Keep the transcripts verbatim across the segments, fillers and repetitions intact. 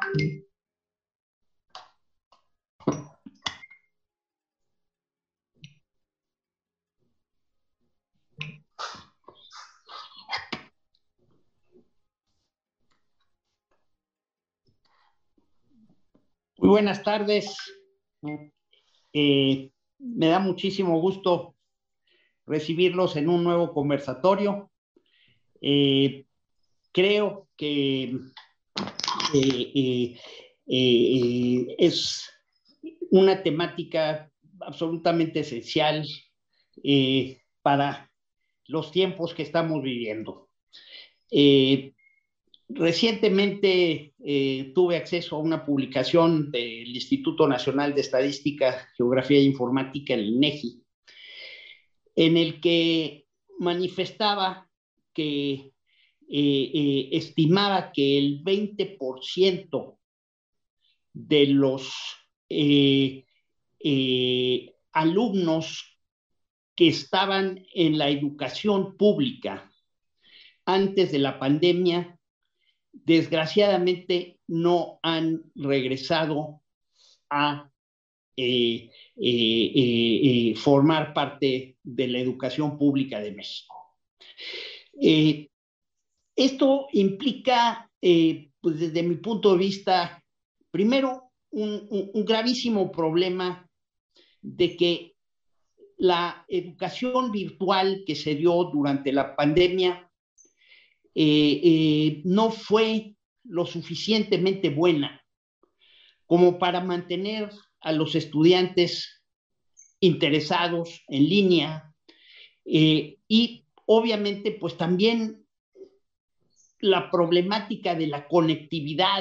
Muy buenas tardes. Eh, me da muchísimo gusto recibirlos en un nuevo conversatorio. Eh, creo que eh, eh, eh, es una temática absolutamente esencial eh, para los tiempos que estamos viviendo. Eh, Recientemente eh, tuve acceso a una publicación del Instituto Nacional de Estadística, Geografía e Informática, el INEGI, en el que manifestaba que eh, eh, estimaba que el veinte por ciento de los eh, eh, alumnos que estaban en la educación pública antes de la pandemia, desgraciadamente no han regresado a eh, eh, eh, eh, formar parte de la educación pública de México. Eh, esto implica, eh, pues desde mi punto de vista, primero, un, un, un gravísimo problema de que la educación virtual que se dio durante la pandemia Eh, eh, no fue lo suficientemente buena como para mantener a los estudiantes interesados en línea eh, y obviamente pues también la problemática de la conectividad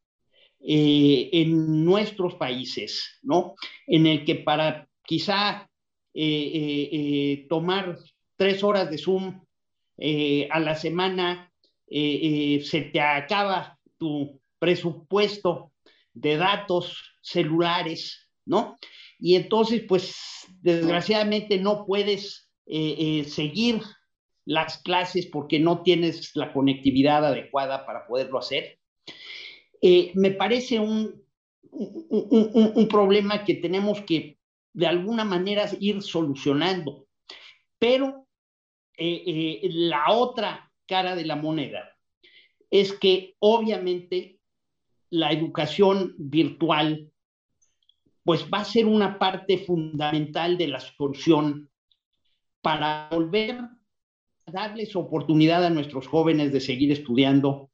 eh, en nuestros países, ¿no? En el que para quizá eh, eh, eh, tomar tres horas de Zoom eh, a la semana, eh, eh, se te acaba tu presupuesto de datos celulares, ¿no? Y entonces, pues, desgraciadamente no puedes eh, eh, seguir las clases porque no tienes la conectividad adecuada para poderlo hacer. Eh, me parece un, un, un, un problema que tenemos que de alguna manera ir solucionando, pero eh, eh, la otra cara de la moneda es que obviamente la educación virtual pues va a ser una parte fundamental de la solución para volver a darles oportunidad a nuestros jóvenes de seguir estudiando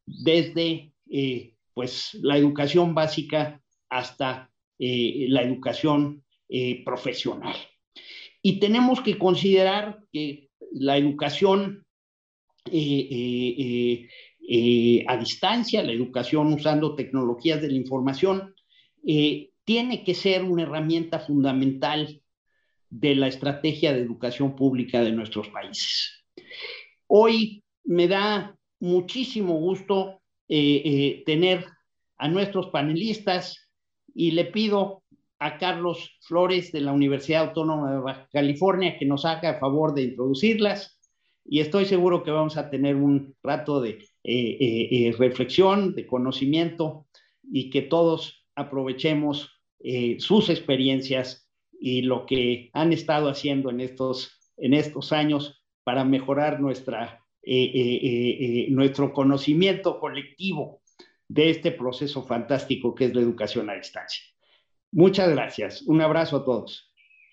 desde eh, pues la educación básica hasta eh, la educación eh, profesional. Y tenemos que considerar que la educación eh, eh, eh, eh, a distancia, la educación usando tecnologías de la información, eh, tiene que ser una herramienta fundamental de la estrategia de educación pública de nuestros países. Hoy me da muchísimo gusto eh, eh, tener a nuestros panelistas y le pido a Carlos Flores de la Universidad Autónoma de Baja California que nos haga el favor de introducirlas y estoy seguro que vamos a tener un rato de eh, eh, eh, reflexión, de conocimiento y que todos aprovechemos eh, sus experiencias y lo que han estado haciendo en estos, en estos años para mejorar nuestra, eh, eh, eh, nuestro conocimiento colectivo de este proceso fantástico que es la educación a distancia. Muchas gracias. Un abrazo a todos.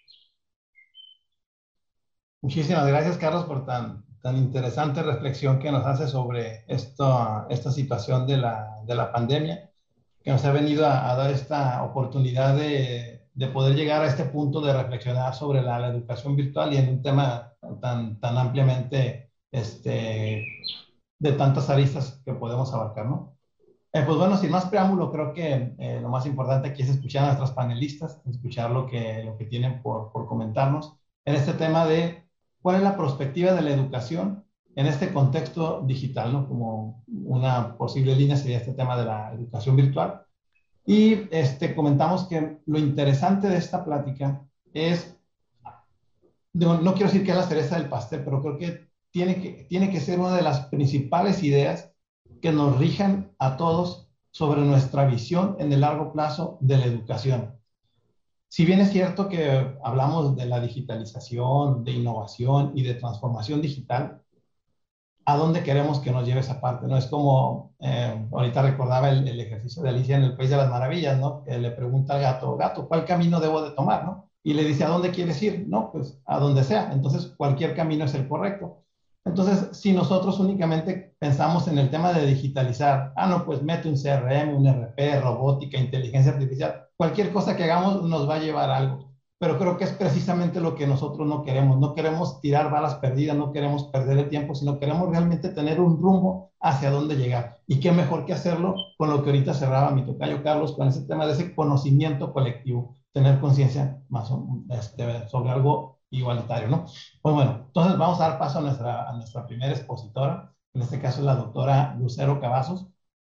Muchísimas gracias, Carlos, por tan, tan interesante reflexión que nos hace sobre esto, esta situación de la, de la pandemia, que nos ha venido a, a dar esta oportunidad de, de poder llegar a este punto de reflexionar sobre la, la educación virtual y en un tema tan, tan ampliamente este, de tantas aristas que podemos abarcar, ¿no? Eh, pues bueno, sin más preámbulo, creo que eh, lo más importante aquí es escuchar a nuestros panelistas, escuchar lo que, lo que tienen por, por comentarnos en este tema de cuál es la perspectiva de la educación en este contexto digital, ¿no? Como una posible línea sería este tema de la educación virtual. Y este, comentamos que lo interesante de esta plática es, no, no quiero decir que es la cereza del pastel, pero creo que tiene que, tiene que ser una de las principales ideas que nos rijan a todos sobre nuestra visión en el largo plazo de la educación. Si bien es cierto que hablamos de la digitalización, de innovación y de transformación digital, ¿a dónde queremos que nos lleve esa parte? ¿No? Es como, eh, ahorita recordaba el, el ejercicio de Alicia en el País de las Maravillas, ¿no? Que le pregunta al gato, gato, ¿cuál camino debo de tomar, no? Y le dice, ¿a dónde quieres ir? No, pues a donde sea. Entonces, cualquier camino es el correcto. Entonces, si nosotros únicamente pensamos en el tema de digitalizar, ah, no, pues mete un C R M, un R P, robótica, inteligencia artificial, cualquier cosa que hagamos nos va a llevar a algo. Pero creo que es precisamente lo que nosotros no queremos. No queremos tirar balas perdidas, no queremos perder el tiempo, sino queremos realmente tener un rumbo hacia dónde llegar. Y qué mejor que hacerlo con lo que ahorita cerraba mi tocayo Carlos, con ese tema de ese conocimiento colectivo, tener conciencia más este, sobre algo igualitario, ¿no? Pues bueno, entonces vamos a dar paso a nuestra, a nuestra primera expositora, en este caso es la doctora Lucero Cavazos,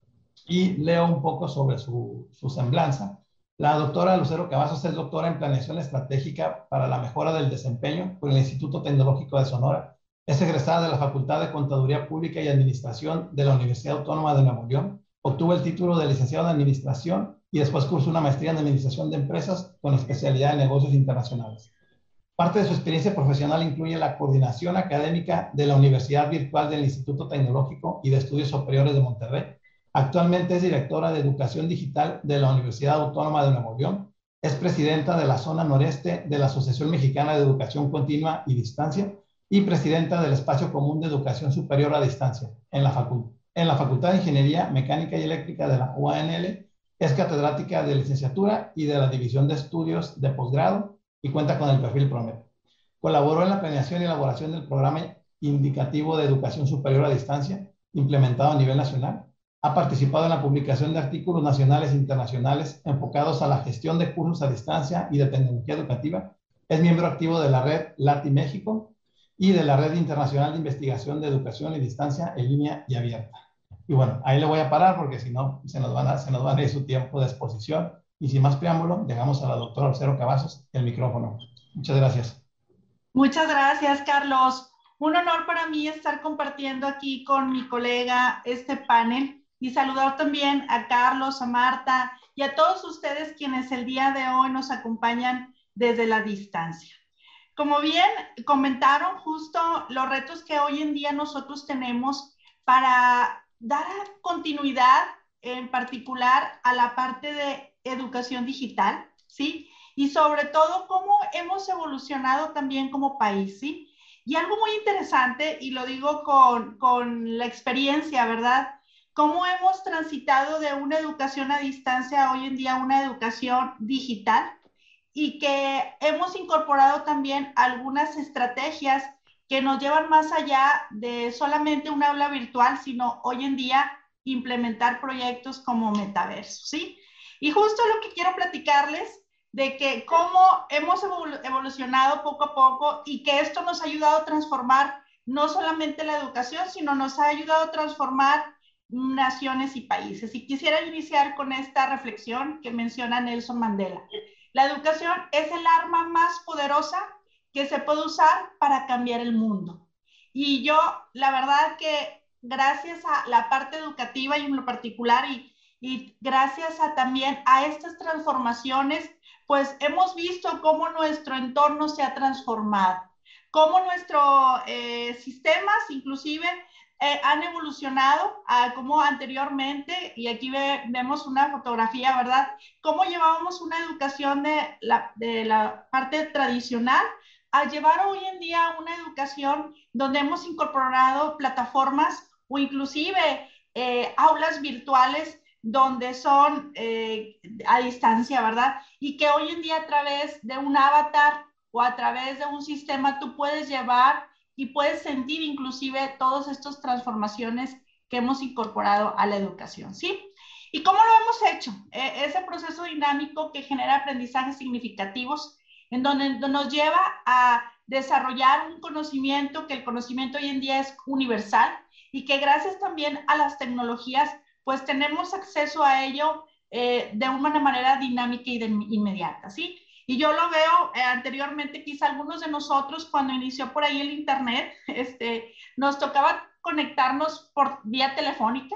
y leo un poco sobre su, su semblanza. La doctora Lucero Cavazos es doctora en Planeación Estratégica para la Mejora del Desempeño por el Instituto Tecnológico de Sonora. Es egresada de la Facultad de Contaduría Pública y Administración de la Universidad Autónoma de Nuevo León. Obtuvo el título de licenciado en Administración y después cursó una maestría en Administración de Empresas con especialidad en Negocios Internacionales. Parte de su experiencia profesional incluye la coordinación académica de la Universidad Virtual del Instituto Tecnológico y de Estudios Superiores de Monterrey. Actualmente es directora de Educación Digital de la Universidad Autónoma de Nuevo León. Es presidenta de la zona noreste de la Asociación Mexicana de Educación Continua y Distancia y presidenta del Espacio Común de Educación Superior a Distancia en la, Facu en la Facultad de Ingeniería Mecánica y Eléctrica de la U A N L. Es catedrática de licenciatura y de la División de Estudios de Posgrado y cuenta con el perfil Promet. Colaboró en la planeación y elaboración del programa indicativo de educación superior a distancia implementado a nivel nacional. Ha participado en la publicación de artículos nacionales e internacionales enfocados a la gestión de cursos a distancia y de tecnología educativa. Es miembro activo de la red Lati México y de la Red Internacional de Investigación de Educación y Distancia en Línea y Abierta. Y bueno, ahí le voy a parar porque si no se nos van a, se nos van a ir su tiempo de exposición. Y sin más preámbulo, dejamos a la doctora Lucero Cavazos el micrófono. Muchas gracias. Muchas gracias, Carlos. Un honor para mí estar compartiendo aquí con mi colega este panel y saludar también a Carlos, a Marta y a todos ustedes quienes el día de hoy nos acompañan desde la distancia. Como bien comentaron, justo los retos que hoy en día nosotros tenemos para dar continuidad en particular a la parte de educación digital, ¿sí? Y sobre todo cómo hemos evolucionado también como país, ¿sí? Y algo muy interesante, y lo digo con, con la experiencia, ¿verdad? Cómo hemos transitado de una educación a distancia hoy en día a una educación digital y que hemos incorporado también algunas estrategias que nos llevan más allá de solamente un aula virtual, sino hoy en día implementar proyectos como metaverso, ¿sí? Y justo lo que quiero platicarles de que cómo hemos evolucionado poco a poco y que esto nos ha ayudado a transformar no solamente la educación, sino nos ha ayudado a transformar naciones y países. Y quisiera iniciar con esta reflexión que menciona Nelson Mandela. La educación es el arma más poderosa que se puede usar para cambiar el mundo. Y yo, la verdad que gracias a la parte educativa y en lo particular y, y gracias a también a estas transformaciones, pues hemos visto cómo nuestro entorno se ha transformado, cómo nuestros eh, sistemas inclusive eh, han evolucionado a como anteriormente, y aquí ve, vemos una fotografía, ¿verdad? Cómo llevábamos una educación de la, de la parte tradicional a llevar hoy en día una educación donde hemos incorporado plataformas o inclusive eh, aulas virtuales donde son eh, a distancia, ¿verdad? Y que hoy en día a través de un avatar o a través de un sistema tú puedes llevar y puedes sentir inclusive todas estas transformaciones que hemos incorporado a la educación, ¿sí? ¿Y cómo lo hemos hecho? Eh, ese proceso dinámico que genera aprendizajes significativos en donde nos lleva a desarrollar un conocimiento, que el conocimiento hoy en día es universal y que gracias también a las tecnologías pues tenemos acceso a ello eh, de una manera dinámica y de, inmediata, ¿sí? Y yo lo veo eh, anteriormente, quizá algunos de nosotros cuando inició por ahí el internet, este, nos tocaba conectarnos por vía telefónica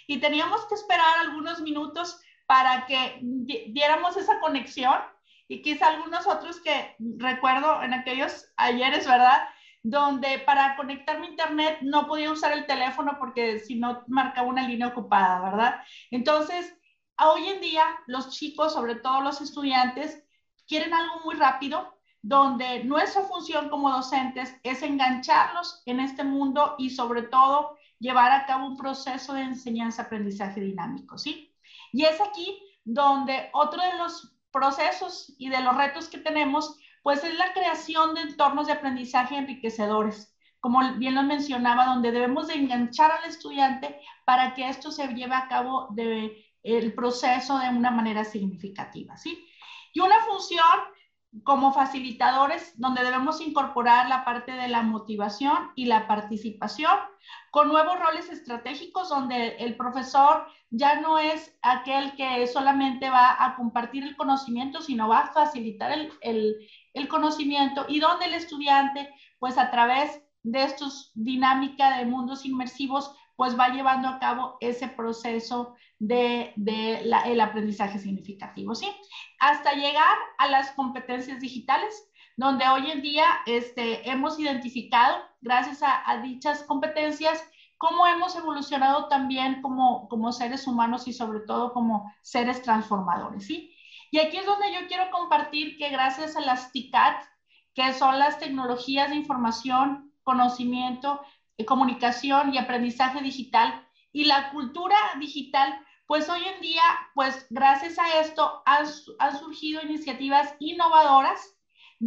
y teníamos que esperar algunos minutos para que diéramos esa conexión, y quizá algunos otros que recuerdo en aquellos ayeres, ¿verdad?, donde para conectarme a internet no podía usar el teléfono porque si no marcaba una línea ocupada, ¿verdad? Entonces, hoy en día los chicos, sobre todo los estudiantes, quieren algo muy rápido, donde nuestra función como docentes es engancharlos en este mundo y sobre todo llevar a cabo un proceso de enseñanza-aprendizaje dinámico, ¿sí? Y es aquí donde otro de los procesos y de los retos que tenemos, pues es la creación de entornos de aprendizaje enriquecedores, como bien lo mencionaba, donde debemos de enganchar al estudiante para que esto se lleve a cabo de, el proceso de una manera significativa, ¿sí? Y una función como facilitadores, donde debemos incorporar la parte de la motivación y la participación, con nuevos roles estratégicos, donde el profesor ya no es aquel que solamente va a compartir el conocimiento, sino va a facilitar el, el, el conocimiento, y donde el estudiante, pues a través de estos dinámica de mundos inmersivos, pues va llevando a cabo ese proceso de, de la, el aprendizaje significativo, ¿sí? Hasta llegar a las competencias digitales, donde hoy en día este, hemos identificado, gracias a, a dichas competencias, cómo hemos evolucionado también como, como seres humanos y sobre todo como seres transformadores, ¿sí? Y aquí es donde yo quiero compartir que gracias a las T I C A T, que son las tecnologías de información, conocimiento, comunicación y aprendizaje digital, y la cultura digital, pues hoy en día, pues gracias a esto han, han surgido iniciativas innovadoras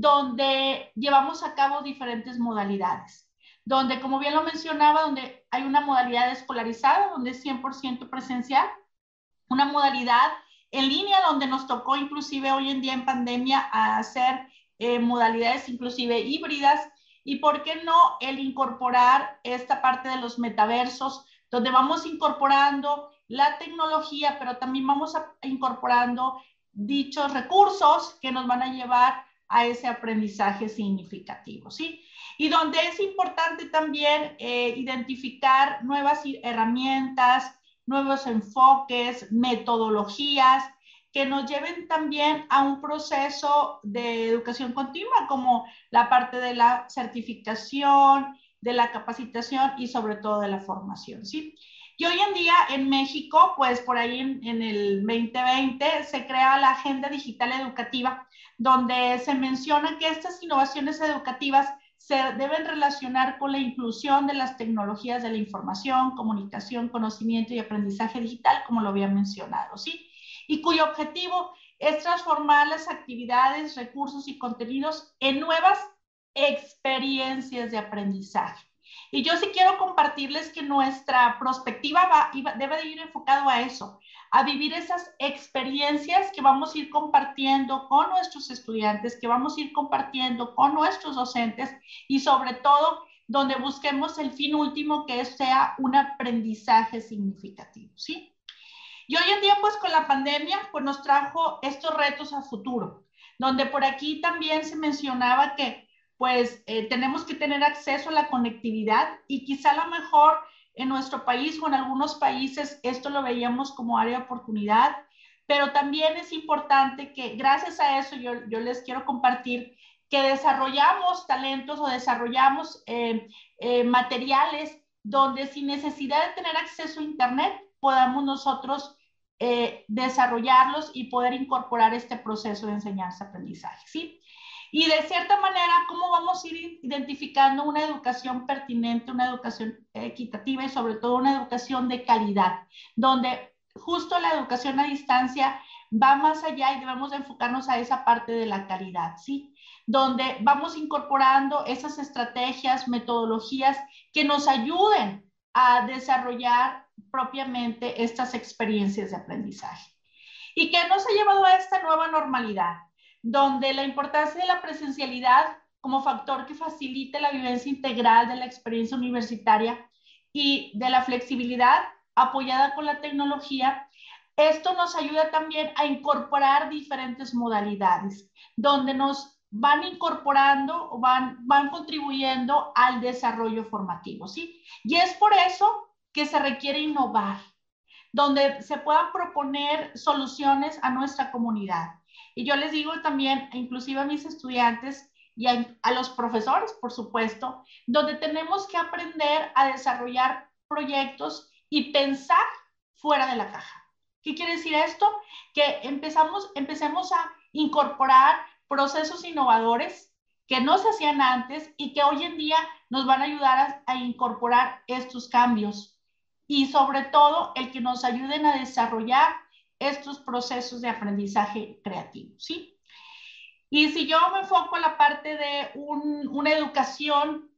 donde llevamos a cabo diferentes modalidades, donde, como bien lo mencionaba, donde hay una modalidad escolarizada, donde es cien por ciento presencial, una modalidad en línea, donde nos tocó inclusive hoy en día en pandemia a hacer eh, modalidades inclusive híbridas, y por qué no el incorporar esta parte de los metaversos, donde vamos incorporando la tecnología, pero también vamos a, incorporando dichos recursos que nos van a llevar a ese aprendizaje significativo, ¿sí? Y donde es importante también eh, identificar nuevas herramientas, nuevos enfoques, metodologías, que nos lleven también a un proceso de educación continua, como la parte de la certificación, de la capacitación y sobre todo de la formación, ¿sí? Y hoy en día en México, pues por ahí en, en el veinte veinte se crea la Agenda Digital Educativa, donde se menciona que estas innovaciones educativas se deben relacionar con la inclusión de las tecnologías de la información, comunicación, conocimiento y aprendizaje digital, como lo había mencionado, ¿sí? Y cuyo objetivo es transformar las actividades, recursos y contenidos en nuevas experiencias de aprendizaje. Y yo sí quiero compartirles que nuestra perspectiva va, debe de ir enfocado a eso, a vivir esas experiencias que vamos a ir compartiendo con nuestros estudiantes, que vamos a ir compartiendo con nuestros docentes, y sobre todo donde busquemos el fin último, que sea un aprendizaje significativo, ¿sí? Y hoy en día, pues con la pandemia, pues nos trajo estos retos a futuro, donde por aquí también se mencionaba que pues eh, tenemos que tener acceso a la conectividad, y quizá a lo mejor en nuestro país o en algunos países esto lo veíamos como área de oportunidad, pero también es importante que gracias a eso yo, yo les quiero compartir que desarrollamos talentos o desarrollamos eh, eh, materiales donde sin necesidad de tener acceso a internet podamos nosotros eh, desarrollarlos y poder incorporar este proceso de enseñanza-aprendizaje, ¿sí? Y de cierta manera, ¿cómo vamos a ir identificando una educación pertinente, una educación equitativa y sobre todo una educación de calidad, donde justo la educación a distancia va más allá y debemos de enfocarnos a esa parte de la calidad, ¿sí? Donde vamos incorporando esas estrategias, metodologías que nos ayuden a desarrollar propiamente estas experiencias de aprendizaje. ¿Y qué nos ha llevado a esta nueva normalidad? Donde la importancia de la presencialidad como factor que facilite la vivencia integral de la experiencia universitaria y de la flexibilidad apoyada con la tecnología, esto nos ayuda también a incorporar diferentes modalidades, donde nos van incorporando o van, van contribuyendo al desarrollo formativo, ¿sí? Y es por eso que se requiere innovar, donde se puedan proponer soluciones a nuestra comunidad. Y yo les digo también, inclusive a mis estudiantes y a, a los profesores, por supuesto, donde tenemos que aprender a desarrollar proyectos y pensar fuera de la caja. ¿Qué quiere decir esto? Que empezamos, empecemos a incorporar procesos innovadores que no se hacían antes y que hoy en día nos van a ayudar a, a incorporar estos cambios. Y sobre todo, el que nos ayuden a desarrollar estos procesos de aprendizaje creativo, ¿sí? Y si yo me enfoco en la parte de un, una educación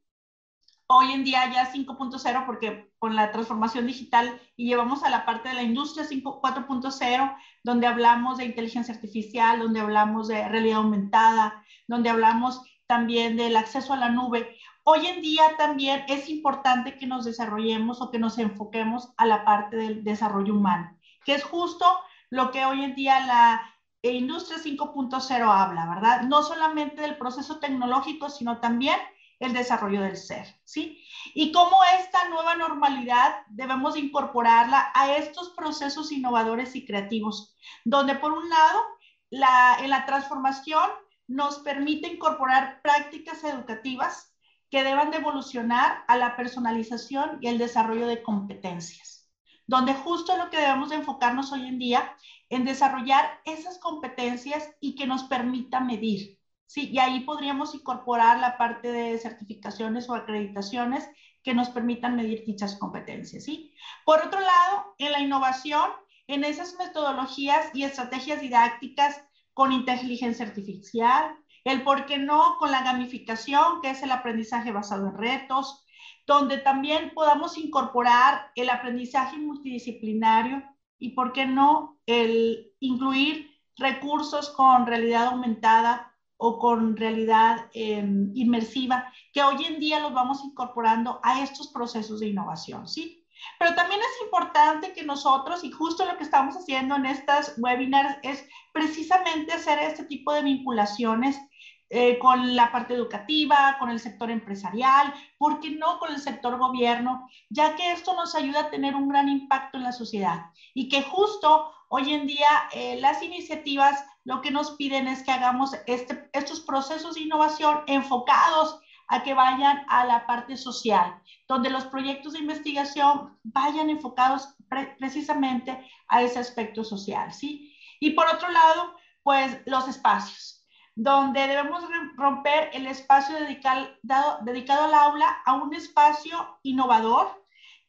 hoy en día ya cinco punto cero, porque con la transformación digital y llevamos a la parte de la industria cuatro punto cero, donde hablamos de inteligencia artificial, donde hablamos de realidad aumentada, donde hablamos también del acceso a la nube. Hoy en día también es importante que nos desarrollemos o que nos enfoquemos a la parte del desarrollo humano, que es justo lo que hoy en día la industria cinco punto cero habla, ¿verdad? No solamente del proceso tecnológico, sino también el desarrollo del ser, ¿sí? Y cómo esta nueva normalidad debemos incorporarla a estos procesos innovadores y creativos, donde por un lado, la, en la transformación nos permite incorporar prácticas educativas que deban de evolucionar a la personalización y el desarrollo de competencias, donde justo lo que debemos de enfocarnos hoy en día en desarrollar esas competencias y que nos permita medir. Sí, y ahí podríamos incorporar la parte de certificaciones o acreditaciones que nos permitan medir dichas competencias, ¿sí? Por otro lado, en la innovación, en esas metodologías y estrategias didácticas con inteligencia artificial, el por qué no con la gamificación, que es el aprendizaje basado en retos, donde también podamos incorporar el aprendizaje multidisciplinario y por qué no el incluir recursos con realidad aumentada o con realidad eh, inmersiva, que hoy en día los vamos incorporando a estos procesos de innovación, ¿sí? Pero también es importante que nosotros, y justo lo que estamos haciendo en estas webinars, es precisamente hacer este tipo de vinculaciones eh, con la parte educativa, con el sector empresarial, ¿por qué no con el sector gobierno? Ya que esto nos ayuda a tener un gran impacto en la sociedad y que justo hoy en día eh, las iniciativas lo que nos piden es que hagamos este, estos procesos de innovación enfocados a que vayan a la parte social, donde los proyectos de investigación vayan enfocados pre precisamente a ese aspecto social, ¿sí? Y por otro lado, pues los espacios, donde debemos romper el espacio dedicado, dedicado al aula a un espacio innovador,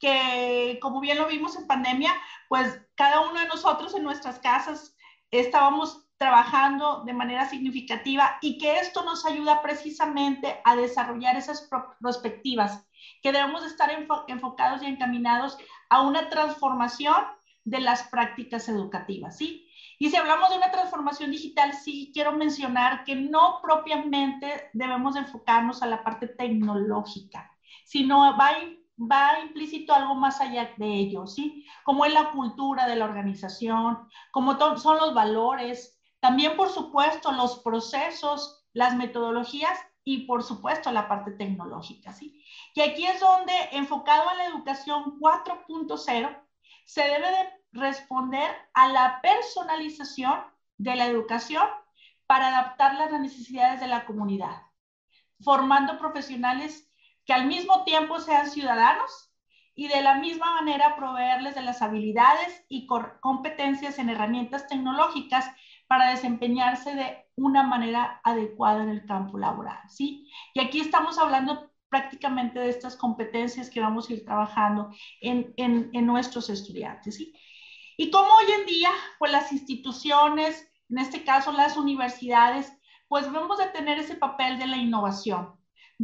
que como bien lo vimos en pandemia, pues cada uno de nosotros en nuestras casas estábamos trabajando de manera significativa y que esto nos ayuda precisamente a desarrollar esas perspectivas, que debemos estar enfo enfocados y encaminados a una transformación de las prácticas educativas, ¿sí? Y si hablamos de una transformación digital, sí quiero mencionar que no propiamente debemos enfocarnos a la parte tecnológica, sino va a va implícito algo más allá de ello, ¿sí? Como es la cultura de la organización, como son los valores, también, por supuesto, los procesos, las metodologías y, por supuesto, la parte tecnológica, ¿sí? Y aquí es donde, enfocado a la educación cuatro punto cero, se debe de responder a la personalización de la educación para adaptarla a las necesidades de la comunidad, formando profesionales que al mismo tiempo sean ciudadanos y de la misma manera proveerles de las habilidades y competencias en herramientas tecnológicas para desempeñarse de una manera adecuada en el campo laboral, ¿sí? Y aquí estamos hablando prácticamente de estas competencias que vamos a ir trabajando en, en, en nuestros estudiantes, ¿sí? Y como hoy en día, pues las instituciones, en este caso las universidades, pues vamos a tener ese papel de la innovación,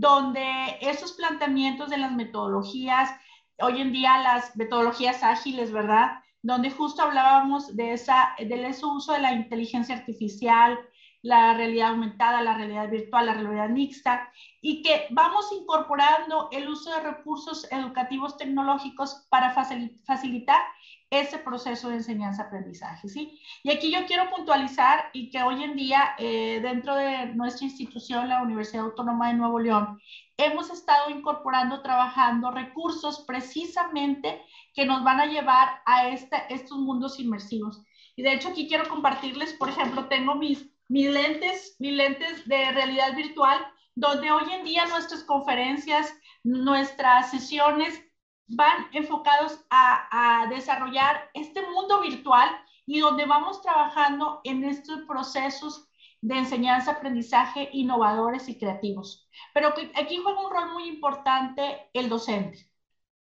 donde esos planteamientos de las metodologías, hoy en día las metodologías ágiles, ¿verdad?, donde justo hablábamos de, esa, de ese uso de la inteligencia artificial, la realidad aumentada, la realidad virtual, la realidad mixta, y que vamos incorporando el uso de recursos educativos tecnológicos para facilitar ese proceso de enseñanza-aprendizaje, ¿sí? Y aquí yo quiero puntualizar y que hoy en día eh, dentro de nuestra institución, la Universidad Autónoma de Nuevo León, hemos estado incorporando, trabajando recursos precisamente que nos van a llevar a esta, estos mundos inmersivos. Y de hecho aquí quiero compartirles, por ejemplo, tengo mis, mis, lentes, mis lentes de realidad virtual, donde hoy en día nuestras conferencias, nuestras sesiones van enfocados a, a desarrollar este mundo virtual y donde vamos trabajando en estos procesos de enseñanza, aprendizaje innovadores y creativos. Pero aquí juega un rol muy importante el docente.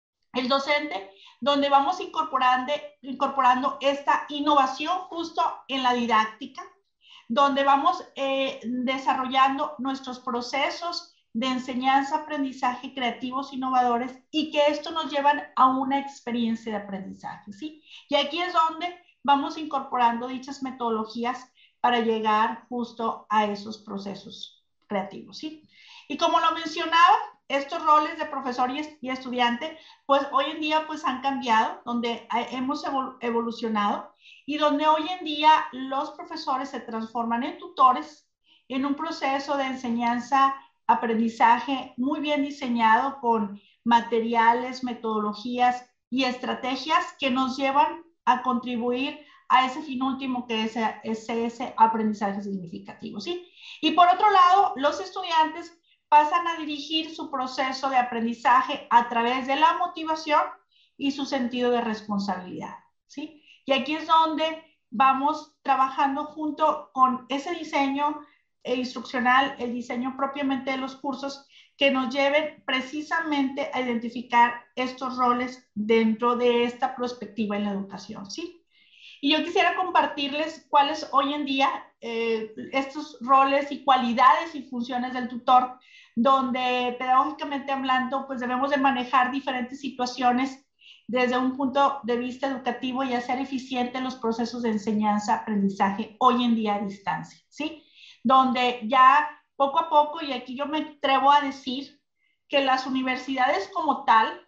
El docente, donde vamos incorporando, incorporando esta innovación justo en la didáctica, donde vamos eh, desarrollando nuestros procesos de enseñanza, aprendizaje creativos, innovadores, y que esto nos llevan a una experiencia de aprendizaje, ¿sí? Y aquí es donde vamos incorporando dichas metodologías para llegar justo a esos procesos creativos, ¿sí? Y como lo mencionaba, estos roles de profesor y estudiante, pues hoy en día pues han cambiado, donde hemos evolucionado y donde hoy en día los profesores se transforman en tutores en un proceso de enseñanza, aprendizaje muy bien diseñado con materiales, metodologías y estrategias que nos llevan a contribuir a ese fin último que es ese, ese aprendizaje significativo, ¿sí? Y por otro lado, los estudiantes pasan a dirigir su proceso de aprendizaje a través de la motivación y su sentido de responsabilidad, ¿sí? Y aquí es donde vamos trabajando junto con ese diseño instruccional, el diseño propiamente de los cursos que nos lleven precisamente a identificar estos roles dentro de esta perspectiva en la educación, ¿sí? Y yo quisiera compartirles cuáles hoy en día eh, estos roles y cualidades y funciones del tutor, donde pedagógicamente hablando, pues debemos de manejar diferentes situaciones desde un punto de vista educativo y hacer eficientes los procesos de enseñanza, aprendizaje hoy en día a distancia, ¿sí? Donde ya poco a poco, y aquí yo me atrevo a decir que las universidades como tal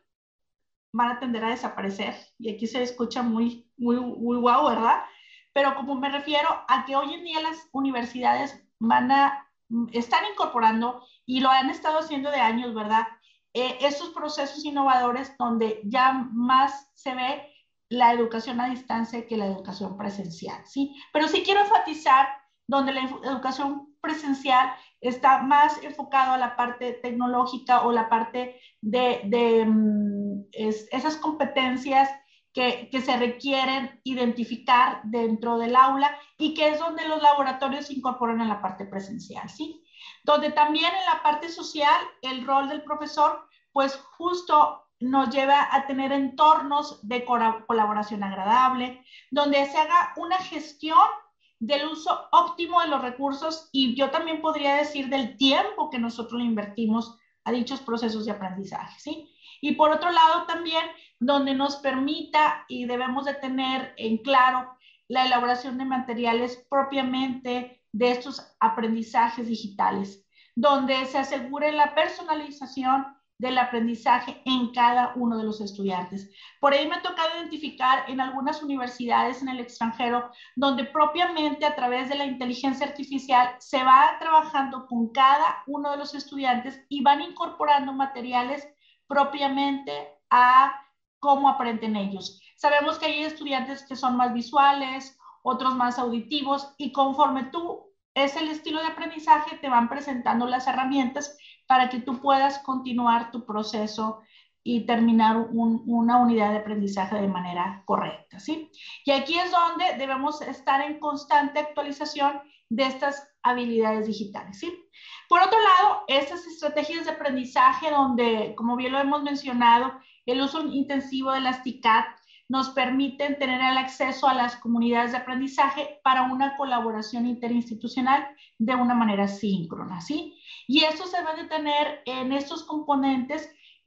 van a tender a desaparecer, y aquí se escucha muy, muy, muy guau, ¿verdad? Pero como me refiero a que hoy en día las universidades van a, están incorporando, y lo han estado haciendo de años, ¿verdad? Eh, estos procesos innovadores donde ya más se ve la educación a distancia que la educación presencial, ¿sí? Pero sí quiero enfatizar donde la educación presencial está más enfocado a la parte tecnológica o la parte de, de um, es, esas competencias que, que se requieren identificar dentro del aula y que es donde los laboratorios se incorporan a la parte presencial, ¿sí? Donde también en la parte social el rol del profesor pues justo nos lleva a tener entornos de colaboración agradable, donde se haga una gestión del uso óptimo de los recursos y yo también podría decir del tiempo que nosotros le invertimos a dichos procesos de aprendizaje, ¿sí? Y por otro lado también donde nos permita y debemos de tener en claro la elaboración de materiales propiamente de estos aprendizajes digitales, donde se asegure la personalización del aprendizaje en cada uno de los estudiantes. Por ahí me ha tocado identificar en algunas universidades en el extranjero donde propiamente a través de la inteligencia artificial se va trabajando con cada uno de los estudiantes y van incorporando materiales propiamente a cómo aprenden ellos. Sabemos que hay estudiantes que son más visuales, otros más auditivos y conforme tú es el estilo de aprendizaje te van presentando las herramientas para que tú puedas continuar tu proceso y terminar un, una unidad de aprendizaje de manera correcta, ¿sí? Y aquí es donde debemos estar en constante actualización de estas habilidades digitales, ¿sí? Por otro lado, estas estrategias de aprendizaje donde, como bien lo hemos mencionado, el uso intensivo de las T I C A T nos permiten tener el acceso a las comunidades de aprendizaje para una colaboración interinstitucional de una manera síncrona, ¿sí? Y esto se debe de tener en estos componentes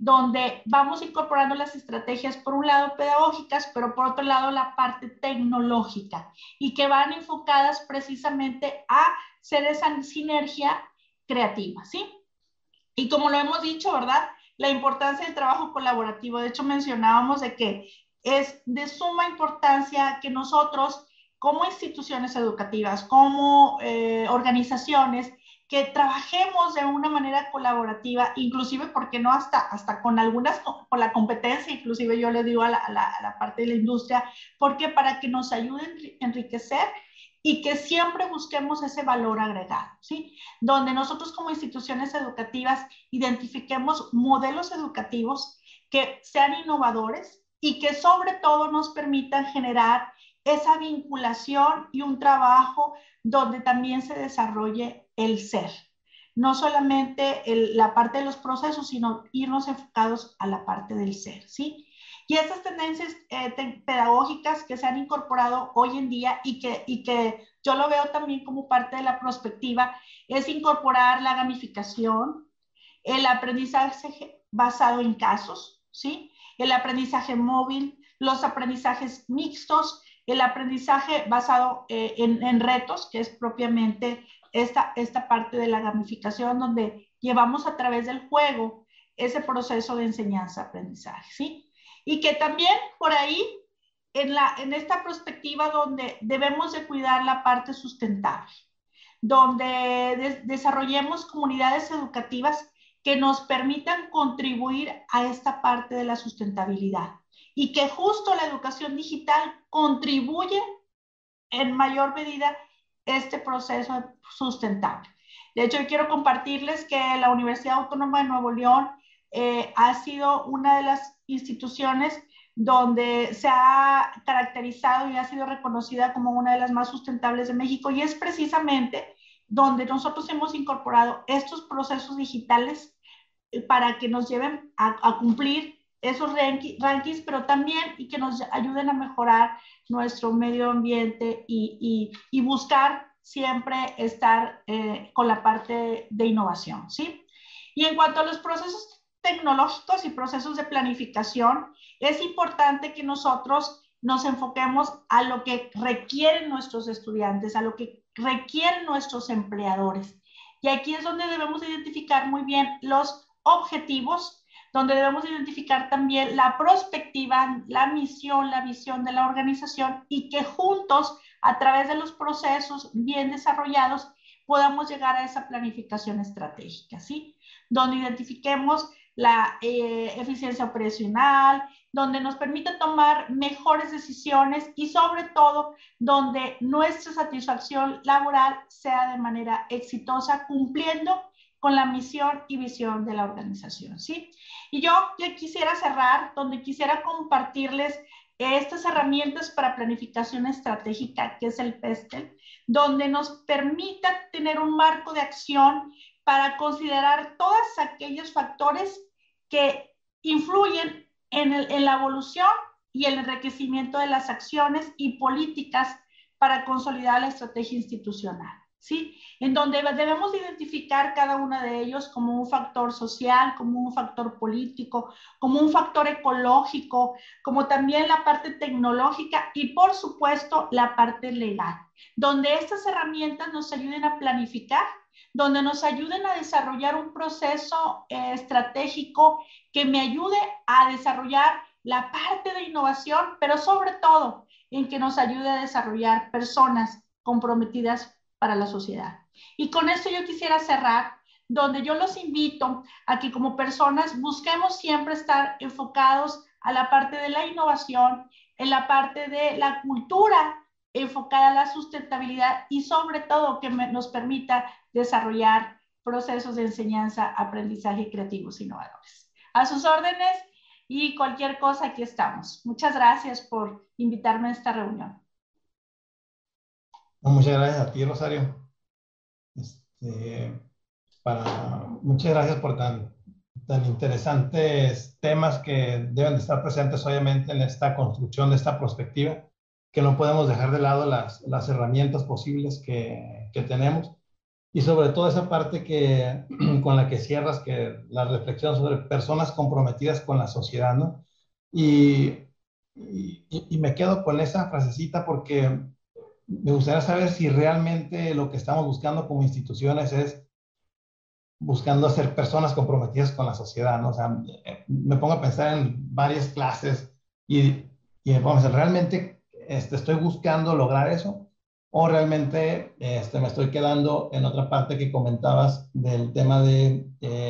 donde vamos incorporando las estrategias, por un lado pedagógicas, pero por otro lado la parte tecnológica, y que van enfocadas precisamente a ser esa sinergia creativa, ¿sí? Y como lo hemos dicho, ¿verdad? La importancia del trabajo colaborativo. De hecho, mencionábamos de que es de suma importancia que nosotros, como instituciones educativas, como eh, organizaciones, que trabajemos de una manera colaborativa, inclusive, ¿por qué no? Hasta, hasta con algunas, con la competencia, inclusive yo le digo a la, a la, a la parte de la industria, porque para que nos ayuden a enriquecer y que siempre busquemos ese valor agregado, ¿sí? Donde nosotros como instituciones educativas identifiquemos modelos educativos que sean innovadores y que sobre todo nos permitan generar esa vinculación y un trabajo donde también se desarrolle el ser. No solamente el, la parte de los procesos, sino irnos enfocados a la parte del ser, ¿sí? Y esas tendencias eh, te, pedagógicas que se han incorporado hoy en día y que, y que yo lo veo también como parte de la prospectiva, es incorporar la gamificación, el aprendizaje basado en casos, ¿sí? El aprendizaje móvil, los aprendizajes mixtos, el aprendizaje basado eh, en, en retos, que es propiamente esta, esta parte de la gamificación, donde llevamos a través del juego ese proceso de enseñanza-aprendizaje, ¿sí? Y que también por ahí, en, la, en esta perspectiva donde debemos de cuidar la parte sustentable, donde de, desarrollemos comunidades educativas que nos permitan contribuir a esta parte de la sustentabilidad y que justo la educación digital contribuye en mayor medida este proceso sustentable. De hecho, yo quiero compartirles que la Universidad Autónoma de Nuevo León eh, ha sido una de las instituciones donde se ha caracterizado y ha sido reconocida como una de las más sustentables de México, y es precisamente donde nosotros hemos incorporado estos procesos digitales para que nos lleven a, a cumplir esos rankings, pero también y que nos ayuden a mejorar nuestro medio ambiente y, y, y buscar siempre estar eh, con la parte de innovación, ¿sí? Y en cuanto a los procesos tecnológicos y procesos de planificación, es importante que nosotros nos enfoquemos a lo que requieren nuestros estudiantes, a lo que requieren nuestros empleadores. Y aquí es donde debemos identificar muy bien los objetivos, donde debemos identificar también la perspectiva, la misión, la visión de la organización, y que juntos, a través de los procesos bien desarrollados, podamos llegar a esa planificación estratégica, ¿sí? Donde identifiquemos la eh, eficiencia operacional, donde nos permita tomar mejores decisiones y sobre todo donde nuestra satisfacción laboral sea de manera exitosa, cumpliendo con la misión y visión de la organización, ¿sí? Y yo ya quisiera cerrar, donde quisiera compartirles estas herramientas para planificación estratégica, que es el PESTEL, donde nos permita tener un marco de acción para considerar todos aquellos factores que influyen en, el, en la evolución y el enriquecimiento de las acciones y políticas para consolidar la estrategia institucional, ¿sí? En donde debemos identificar cada uno de ellos como un factor social, como un factor político, como un factor ecológico, como también la parte tecnológica y, por supuesto, la parte legal, donde estas herramientas nos ayuden a planificar, donde nos ayuden a desarrollar un proceso eh, estratégico que me ayude a desarrollar la parte de innovación, pero sobre todo en que nos ayude a desarrollar personas comprometidas para la sociedad. Y con esto yo quisiera cerrar, donde yo los invito a que como personas busquemos siempre estar enfocados a la parte de la innovación, en la parte de la cultura enfocada a la sustentabilidad y sobre todo que me, nos permita desarrollar procesos de enseñanza, aprendizaje creativos e innovadores. A sus órdenes y cualquier cosa, aquí estamos. Muchas gracias por invitarme a esta reunión. Muchas gracias a ti, Rosario. Este, para, muchas gracias por tan, tan interesantes temas que deben de estar presentes obviamente en esta construcción de esta perspectiva, que no podemos dejar de lado las, las herramientas posibles que, que tenemos. y sobre todo esa parte que, con la que cierras, que la reflexión sobre personas comprometidas con la sociedad, ¿no? Y, y, y me quedo con esa frasecita porque me gustaría saber si realmente lo que estamos buscando como instituciones es buscando ser personas comprometidas con la sociedad, ¿no? O sea, me pongo a pensar en varias clases y, y me pongo a pensar, ¿realmente este, estoy buscando lograr eso? ¿O realmente este, me estoy quedando en otra parte que comentabas del tema de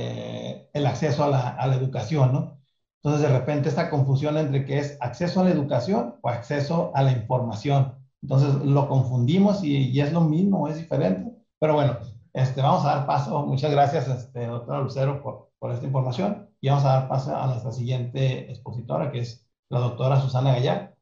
eh, el acceso a la, a la educación, ¿no? Entonces, de repente, esta confusión entre qué es acceso a la educación o acceso a la información. Entonces, lo confundimos y, y es lo mismo, es diferente. Pero bueno, este, vamos a dar paso. Muchas gracias, este, doctora Lucero, por, por esta información. Y vamos a dar paso a nuestra siguiente expositora, que es la doctora Susana Gallar.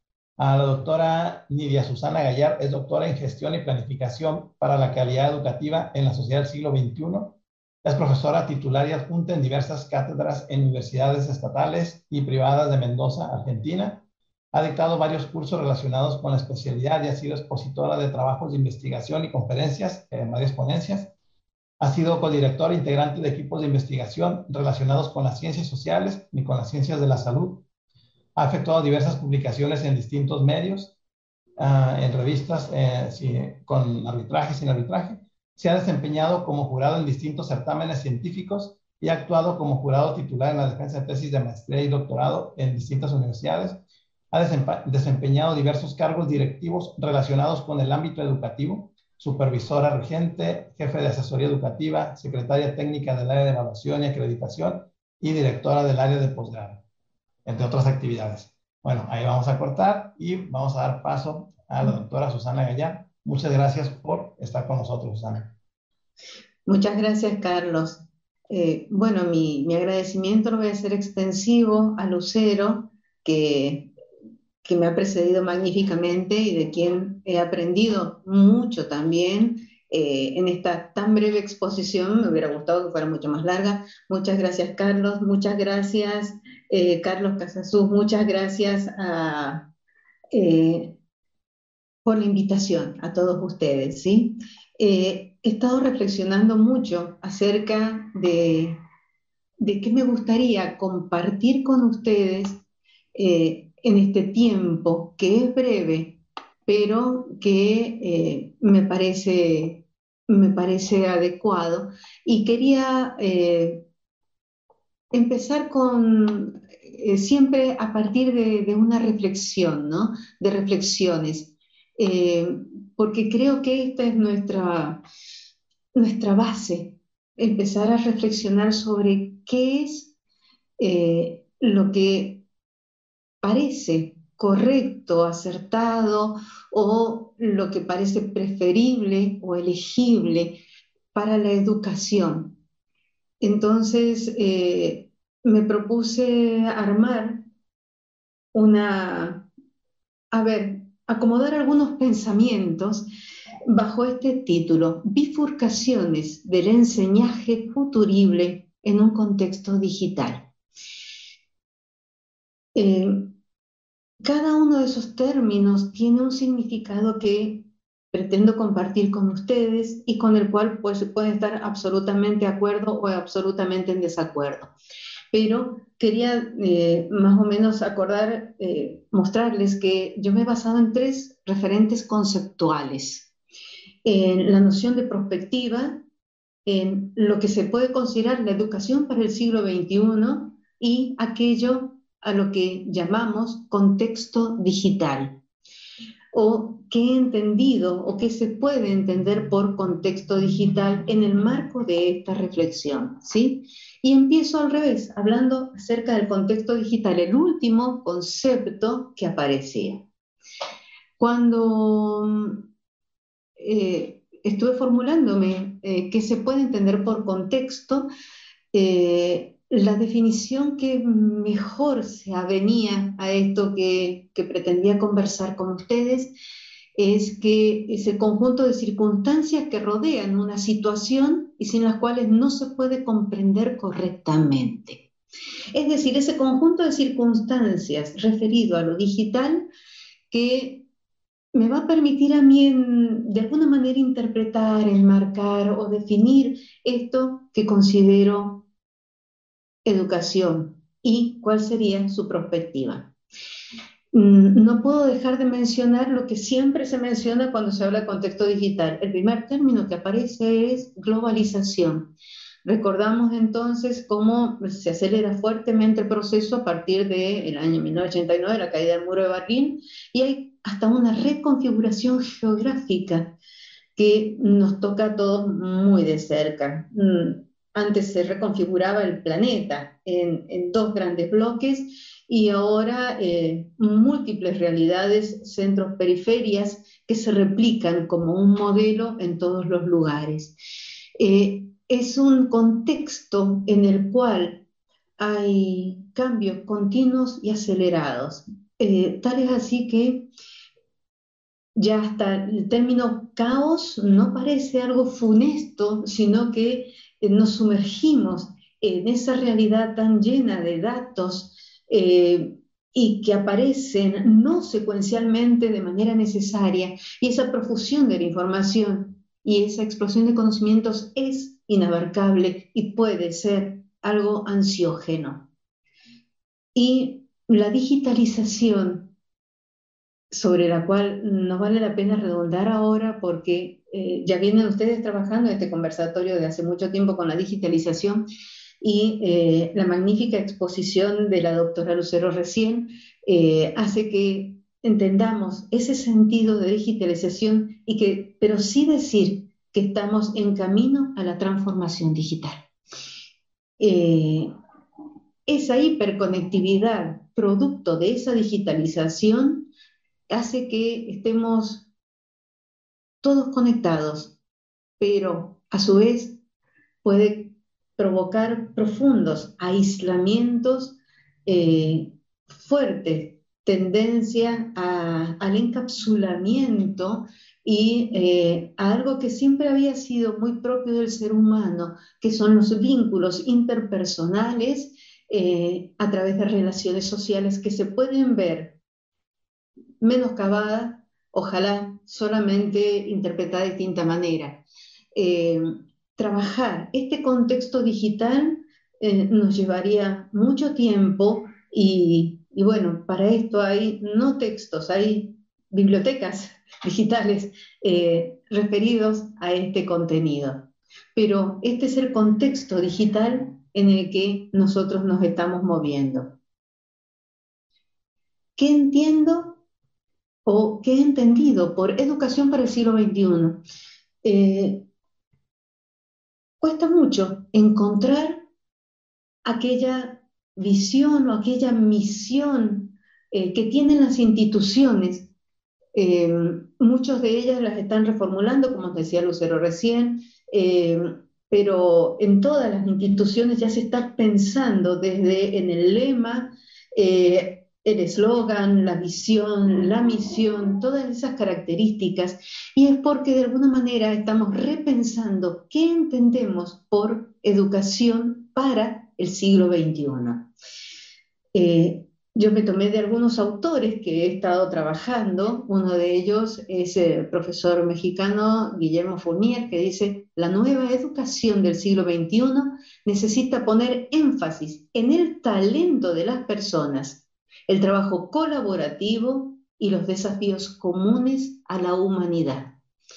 A la doctora Nidia Susana Gallar es doctora en Gestión y Planificación para la Calidad Educativa en la Sociedad del Siglo veintiuno. Es profesora titular y adjunta en diversas cátedras en universidades estatales y privadas de Mendoza, Argentina. Ha dictado varios cursos relacionados con la especialidad y ha sido expositora de trabajos de investigación y conferencias en varias ponencias. Ha sido codirectora integrante de equipos de investigación relacionados con las ciencias sociales y con las ciencias de la salud. Ha efectuado diversas publicaciones en distintos medios, uh, en revistas eh, sí, con arbitraje y sin arbitraje. Se ha desempeñado como jurado en distintos certámenes científicos y ha actuado como jurado titular en la defensa de tesis de maestría y doctorado en distintas universidades. Ha desempeñado diversos cargos directivos relacionados con el ámbito educativo, supervisora regente, jefe de asesoría educativa, secretaria técnica del área de evaluación y acreditación y directora del área de posgrado, entre otras actividades. Bueno, ahí vamos a cortar y vamos a dar paso a la doctora Susana Gallar. Muchas gracias por estar con nosotros, Susana. Muchas gracias, Carlos. Eh, bueno, mi, mi agradecimiento lo voy a hacer extensivo a Lucero, que, que me ha precedido magníficamente y de quien he aprendido mucho también eh, en esta tan breve exposición. Me hubiera gustado que fuera mucho más larga. Muchas gracias, Carlos. Muchas gracias, eh, Carlos Casasus. Muchas gracias a... Eh, por la invitación a todos ustedes, ¿sí? Eh, he estado reflexionando mucho acerca de, de qué me gustaría compartir con ustedes eh, en este tiempo, que es breve, pero que eh, me parece, me parece adecuado. Y quería eh, empezar con, eh, siempre a partir de, de una reflexión, ¿no? De reflexiones. Eh, porque creo que esta es nuestra, nuestra base, empezar a reflexionar sobre qué es eh, lo que parece correcto, acertado, o lo que parece preferible o elegible para la educación. Entonces, eh, me propuse armar una, a ver, acomodar algunos pensamientos bajo este título: Bifurcaciones del enseñaje futurible en un contexto digital. Eh, cada uno de esos términos tiene un significado que pretendo compartir con ustedes y con el cual pues, pueden estar absolutamente de acuerdo o absolutamente en desacuerdo. Pero quería eh, más o menos acordar, eh, mostrarles que yo me he basado en tres referentes conceptuales. En la noción de prospectiva, en lo que se puede considerar la educación para el siglo veintiuno y aquello a lo que llamamos contexto digital, o qué he entendido o qué se puede entender por contexto digital en el marco de esta reflexión, ¿sí? Y empiezo al revés, hablando acerca del contexto digital, el último concepto que aparecía. Cuando eh, estuve formulándome eh, qué se puede entender por contexto, eh, la definición que mejor se avenía a esto que, que pretendía conversar con ustedes es que es el conjunto de circunstancias que rodean una situación y sin las cuales no se puede comprender correctamente. Es decir, ese conjunto de circunstancias referido a lo digital que me va a permitir a mí en, de alguna manera interpretar, enmarcar o definir esto que considero educación y cuál sería su perspectiva. No puedo dejar de mencionar lo que siempre se menciona cuando se habla de contexto digital. El primer término que aparece es globalización. Recordamos entonces cómo se acelera fuertemente el proceso a partir del año mil novecientos ochenta y nueve, la caída del muro de Berlín, y hay hasta una reconfiguración geográfica que nos toca a todos muy de cerca. Antes se reconfiguraba el planeta en, en dos grandes bloques y ahora eh, múltiples realidades, centros, periferias que se replican como un modelo en todos los lugares. Eh, es un contexto en el cual hay cambios continuos y acelerados. Eh, tal es así que ya hasta el término caos no parece algo funesto, sino que nos sumergimos en esa realidad tan llena de datos eh, y que aparecen no secuencialmente de manera necesaria, y esa profusión de la información y esa explosión de conocimientos es inabarcable y puede ser algo ansiógeno. Y la digitalización, sobre la cual no vale la pena redundar ahora porque eh, ya vienen ustedes trabajando en este conversatorio de hace mucho tiempo con la digitalización, y eh, la magnífica exposición de la doctora Lucero recién eh, hace que entendamos ese sentido de digitalización, y que, pero sí decir que estamos en camino a la transformación digital. Eh, esa hiperconectividad, producto de esa digitalización, hace que estemos todos conectados, pero a su vez puede provocar profundos aislamientos, eh, fuertes, tendencia a, al encapsulamiento y eh, a algo que siempre había sido muy propio del ser humano, que son los vínculos interpersonales eh, a través de relaciones sociales que se pueden ver menoscabada, ojalá solamente interpretada de distinta manera. Eh, trabajar este contexto digital eh, nos llevaría mucho tiempo y, y bueno, para esto hay no textos, hay bibliotecas digitales eh, referidos a este contenido. Pero este es el contexto digital en el que nosotros nos estamos moviendo. ¿Qué entiendo o qué he entendido por educación para el siglo veintiuno? Eh, cuesta mucho encontrar aquella visión o aquella misión eh, que tienen las instituciones. Eh, muchas de ellas las están reformulando, como decía Lucero recién, eh, pero en todas las instituciones ya se está pensando desde en el lema, eh, el eslogan, la visión, la misión, todas esas características, y es porque de alguna manera estamos repensando qué entendemos por educación para el siglo veintiuno. Eh, yo me tomé de algunos autores que he estado trabajando. Uno de ellos es el profesor mexicano Guillermo Fournier, que dice: la nueva educación del siglo veintiuno necesita poner énfasis en el talento de las personas, el trabajo colaborativo y los desafíos comunes a la humanidad.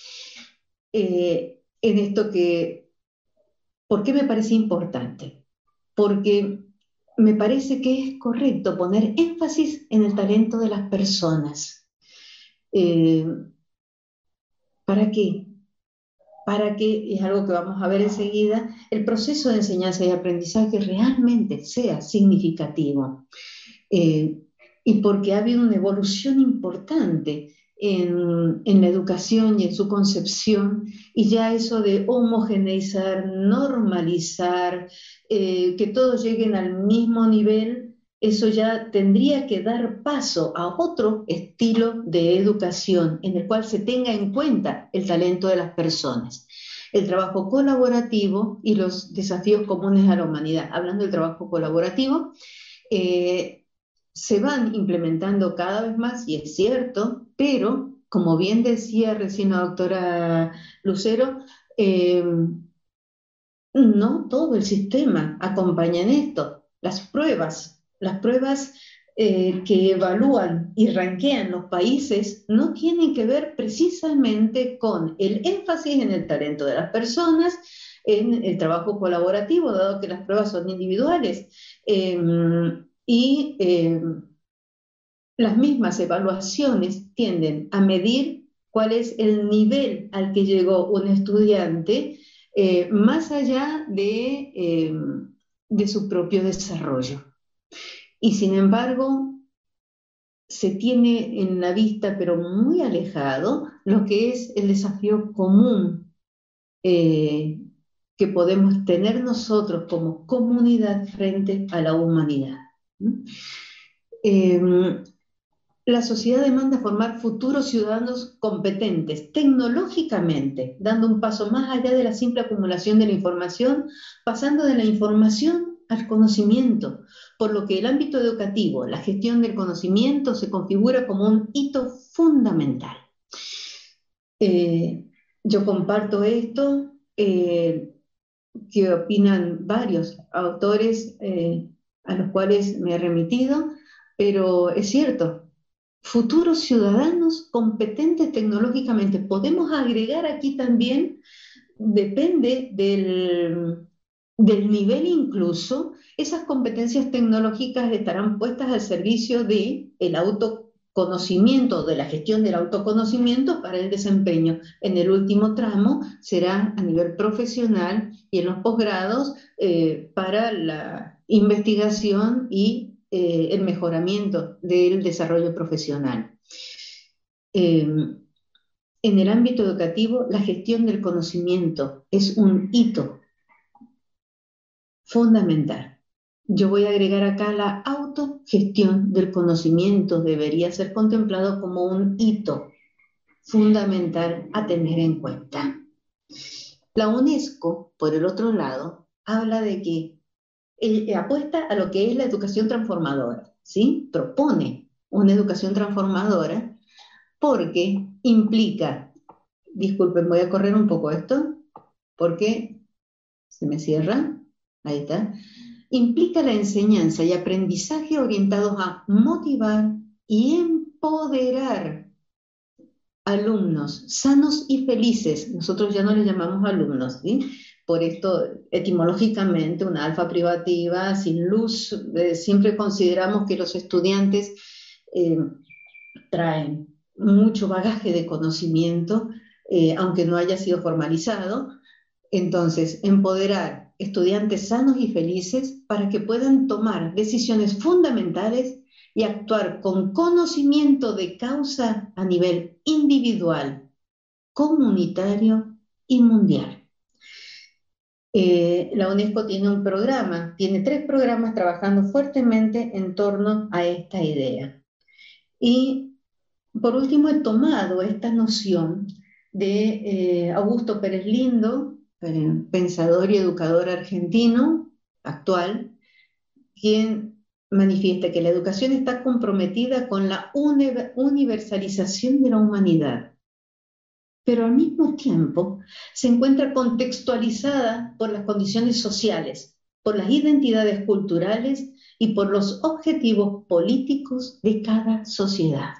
Eh, en esto que, ¿por qué me parece importante? Porque me parece que es correcto poner énfasis en el talento de las personas. Eh, ¿Para qué? Para que, es algo que vamos a ver enseguida, el proceso de enseñanza y aprendizaje realmente sea significativo. Eh, y porque ha habido una evolución importante en, en la educación y en su concepción, y ya eso de homogeneizar, normalizar, eh, que todos lleguen al mismo nivel, eso ya tendría que dar paso a otro estilo de educación en el cual se tenga en cuenta el talento de las personas, el trabajo colaborativo y los desafíos comunes a la humanidad. Hablando del trabajo colaborativo, eh, se van implementando cada vez más, y es cierto, pero como bien decía recién la doctora Lucero, eh, no todo el sistema acompaña en esto. Las pruebas, las pruebas eh, que evalúan y ranquean los países no tienen que ver precisamente con el énfasis en el talento de las personas, en el trabajo colaborativo, dado que las pruebas son individuales. Eh, y eh, las mismas evaluaciones tienden a medir cuál es el nivel al que llegó un estudiante, eh, más allá de, eh, de su propio desarrollo. Y sin embargo, se tiene en la vista, pero muy alejado, lo que es el desafío común eh, que podemos tener nosotros como comunidad frente a la humanidad. Eh, La sociedad demanda formar futuros ciudadanos competentes tecnológicamente, dando un paso más allá de la simple acumulación de la información, pasando de la información al conocimiento, por lo que el ámbito educativo, la gestión del conocimiento, se configura como un hito fundamental. Eh, yo comparto esto, eh, que opinan varios autores eh, a los cuales me he remitido, pero es cierto. Futuros ciudadanos competentes tecnológicamente. Podemos agregar aquí también, depende del, del nivel incluso, esas competencias tecnológicas estarán puestas al servicio del autoconocimiento, de la gestión del autoconocimiento para el desempeño. En el último tramo será a nivel profesional y en los posgrados eh, para la investigación y Eh, el mejoramiento del desarrollo profesional. Eh, en el ámbito educativo, la gestión del conocimiento es un hito fundamental. Yo voy a agregar acá la autogestión del conocimiento, debería ser contemplado como un hito fundamental a tener en cuenta. La UNESCO, por el otro lado, habla de que eh, apuesta a lo que es la educación transformadora, ¿sí? Propone una educación transformadora porque implica, disculpen, voy a correr un poco esto, porque se me cierra, ahí está, implica la enseñanza y aprendizaje orientados a motivar y empoderar alumnos sanos y felices. Nosotros ya no les llamamos alumnos, ¿sí? Por esto, etimológicamente, una alfa privativa, sin luz, eh, siempre consideramos que los estudiantes eh, traen mucho bagaje de conocimiento, eh, aunque no haya sido formalizado. Entonces, empoderar estudiantes sanos y felices para que puedan tomar decisiones fundamentales y actuar con conocimiento de causa a nivel individual, comunitario y mundial. Eh, la UNESCO tiene un programa, tiene tres programas trabajando fuertemente en torno a esta idea. Y por último he tomado esta noción de eh, Augusto Pérez Lindo, eh, pensador y educador argentino actual, quien manifiesta que la educación está comprometida con la uni- universalización de la humanidad, pero al mismo tiempo se encuentra contextualizada por las condiciones sociales, por las identidades culturales y por los objetivos políticos de cada sociedad.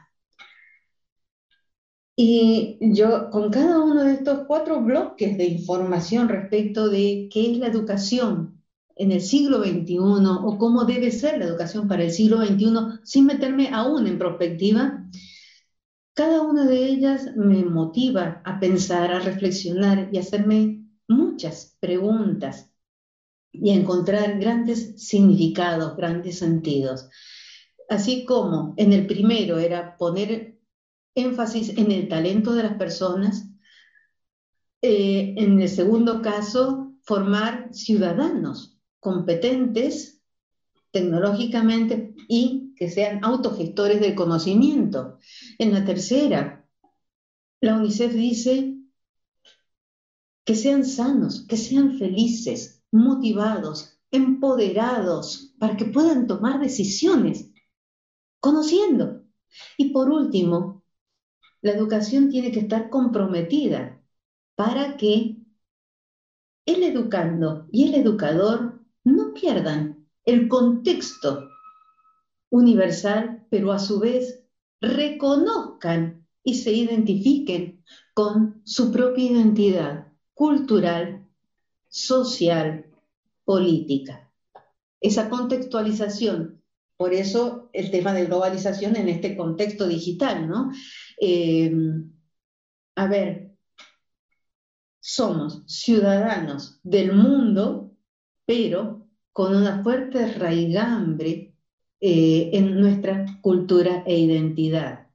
Y yo, con cada uno de estos cuatro bloques de información respecto de qué es la educación en el siglo veintiuno o cómo debe ser la educación para el siglo veintiuno, sin meterme aún en perspectiva, cada una de ellas me motiva a pensar, a reflexionar y a hacerme muchas preguntas y a encontrar grandes significados, grandes sentidos. Así como en el primero era poner énfasis en el talento de las personas, eh, en el segundo caso, formar ciudadanos competentes tecnológicamente y que sean autogestores del conocimiento. En la tercera, la UNICEF dice que sean sanos, que sean felices, motivados, empoderados, para que puedan tomar decisiones, conociendo. Y por último, la educación tiene que estar comprometida para que el educando y el educador no pierdan el contexto universal, pero a su vez reconozcan y se identifiquen con su propia identidad cultural, social, política. Esa contextualización, por eso el tema de globalización en este contexto digital, ¿no? Eh, a ver, somos ciudadanos del mundo, pero con una fuerte raigambre eh, en nuestra cultura e identidad.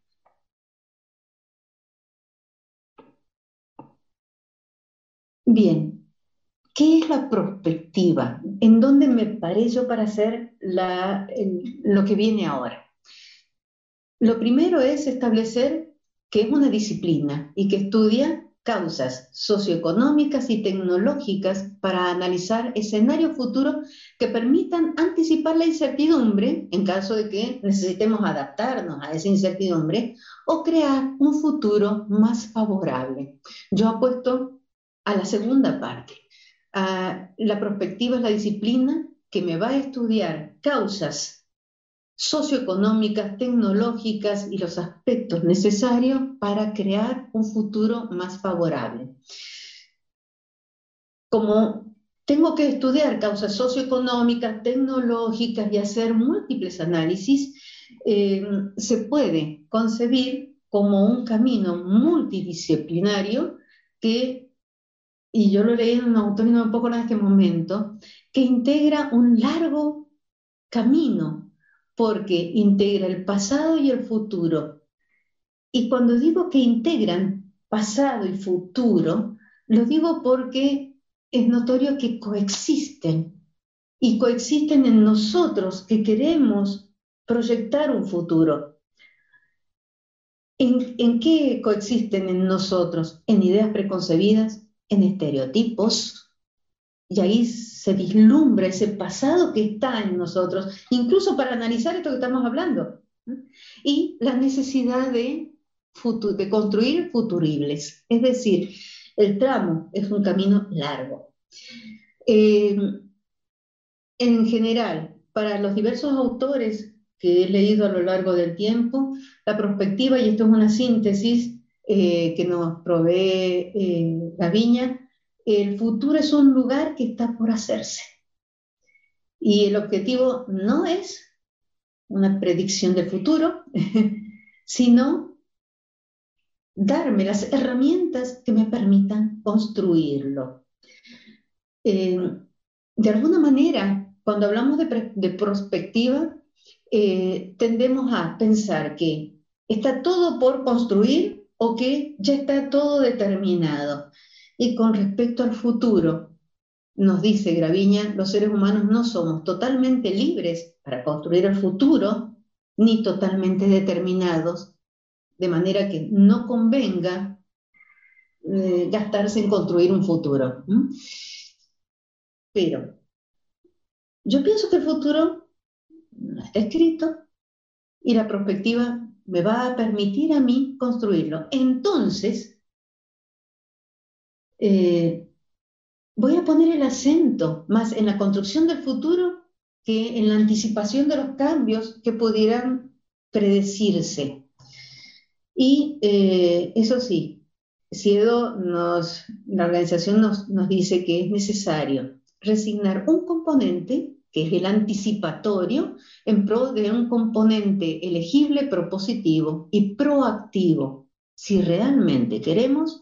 Bien, ¿qué es la prospectiva? ¿En dónde me paré yo para hacer la, el, lo que viene ahora? Lo primero es establecer que es una disciplina y que estudia causas socioeconómicas y tecnológicas para analizar escenarios futuros que permitan anticipar la incertidumbre en caso de que necesitemos adaptarnos a esa incertidumbre o crear un futuro más favorable. Yo apuesto a la segunda parte. Uh, la prospectiva es la disciplina que me va a estudiar causas socioeconómicas, tecnológicas y los aspectos necesarios para crear un futuro más favorable. Como tengo que estudiar causas socioeconómicas, tecnológicas y hacer múltiples análisis, eh, se puede concebir como un camino multidisciplinario que, y yo lo leí en un autor y no me puedo acordar en este momento, que integra un largo camino porque integra el pasado y el futuro. Y cuando digo que integran pasado y futuro, lo digo porque es notorio que coexisten, y coexisten en nosotros que queremos proyectar un futuro. ¿En, en qué coexisten en nosotros? En ideas preconcebidas, en estereotipos, y ahí se vislumbra ese pasado que está en nosotros, incluso para analizar esto que estamos hablando. Y la necesidad de, de construir futuribles. Es decir, el tramo es un camino largo. Eh, en general, para los diversos autores que he leído a lo largo del tiempo, la prospectiva, y esto es una síntesis eh, que nos provee eh, Gaviña, el futuro es un lugar que está por hacerse. Y el objetivo no es una predicción del futuro, sino darme las herramientas que me permitan construirlo. Eh, de alguna manera, cuando hablamos de, de prospectiva, eh, tendemos a pensar que está todo por construir o que ya está todo determinado. Y con respecto al futuro, nos dice Gaviña, los seres humanos no somos totalmente libres para construir el futuro, ni totalmente determinados, de manera que no convenga eh, gastarse en construir un futuro. ¿Mm? Pero yo pienso que el futuro no está escrito y la prospectiva me va a permitir a mí construirlo. Entonces, eh, voy a poner el acento más en la construcción del futuro que en la anticipación de los cambios que pudieran predecirse. Y eh, eso sí, CIEDO nos, la organización nos, nos dice que es necesario resignar un componente, que es el anticipatorio, en pro de un componente elegible, propositivo y proactivo, si realmente queremos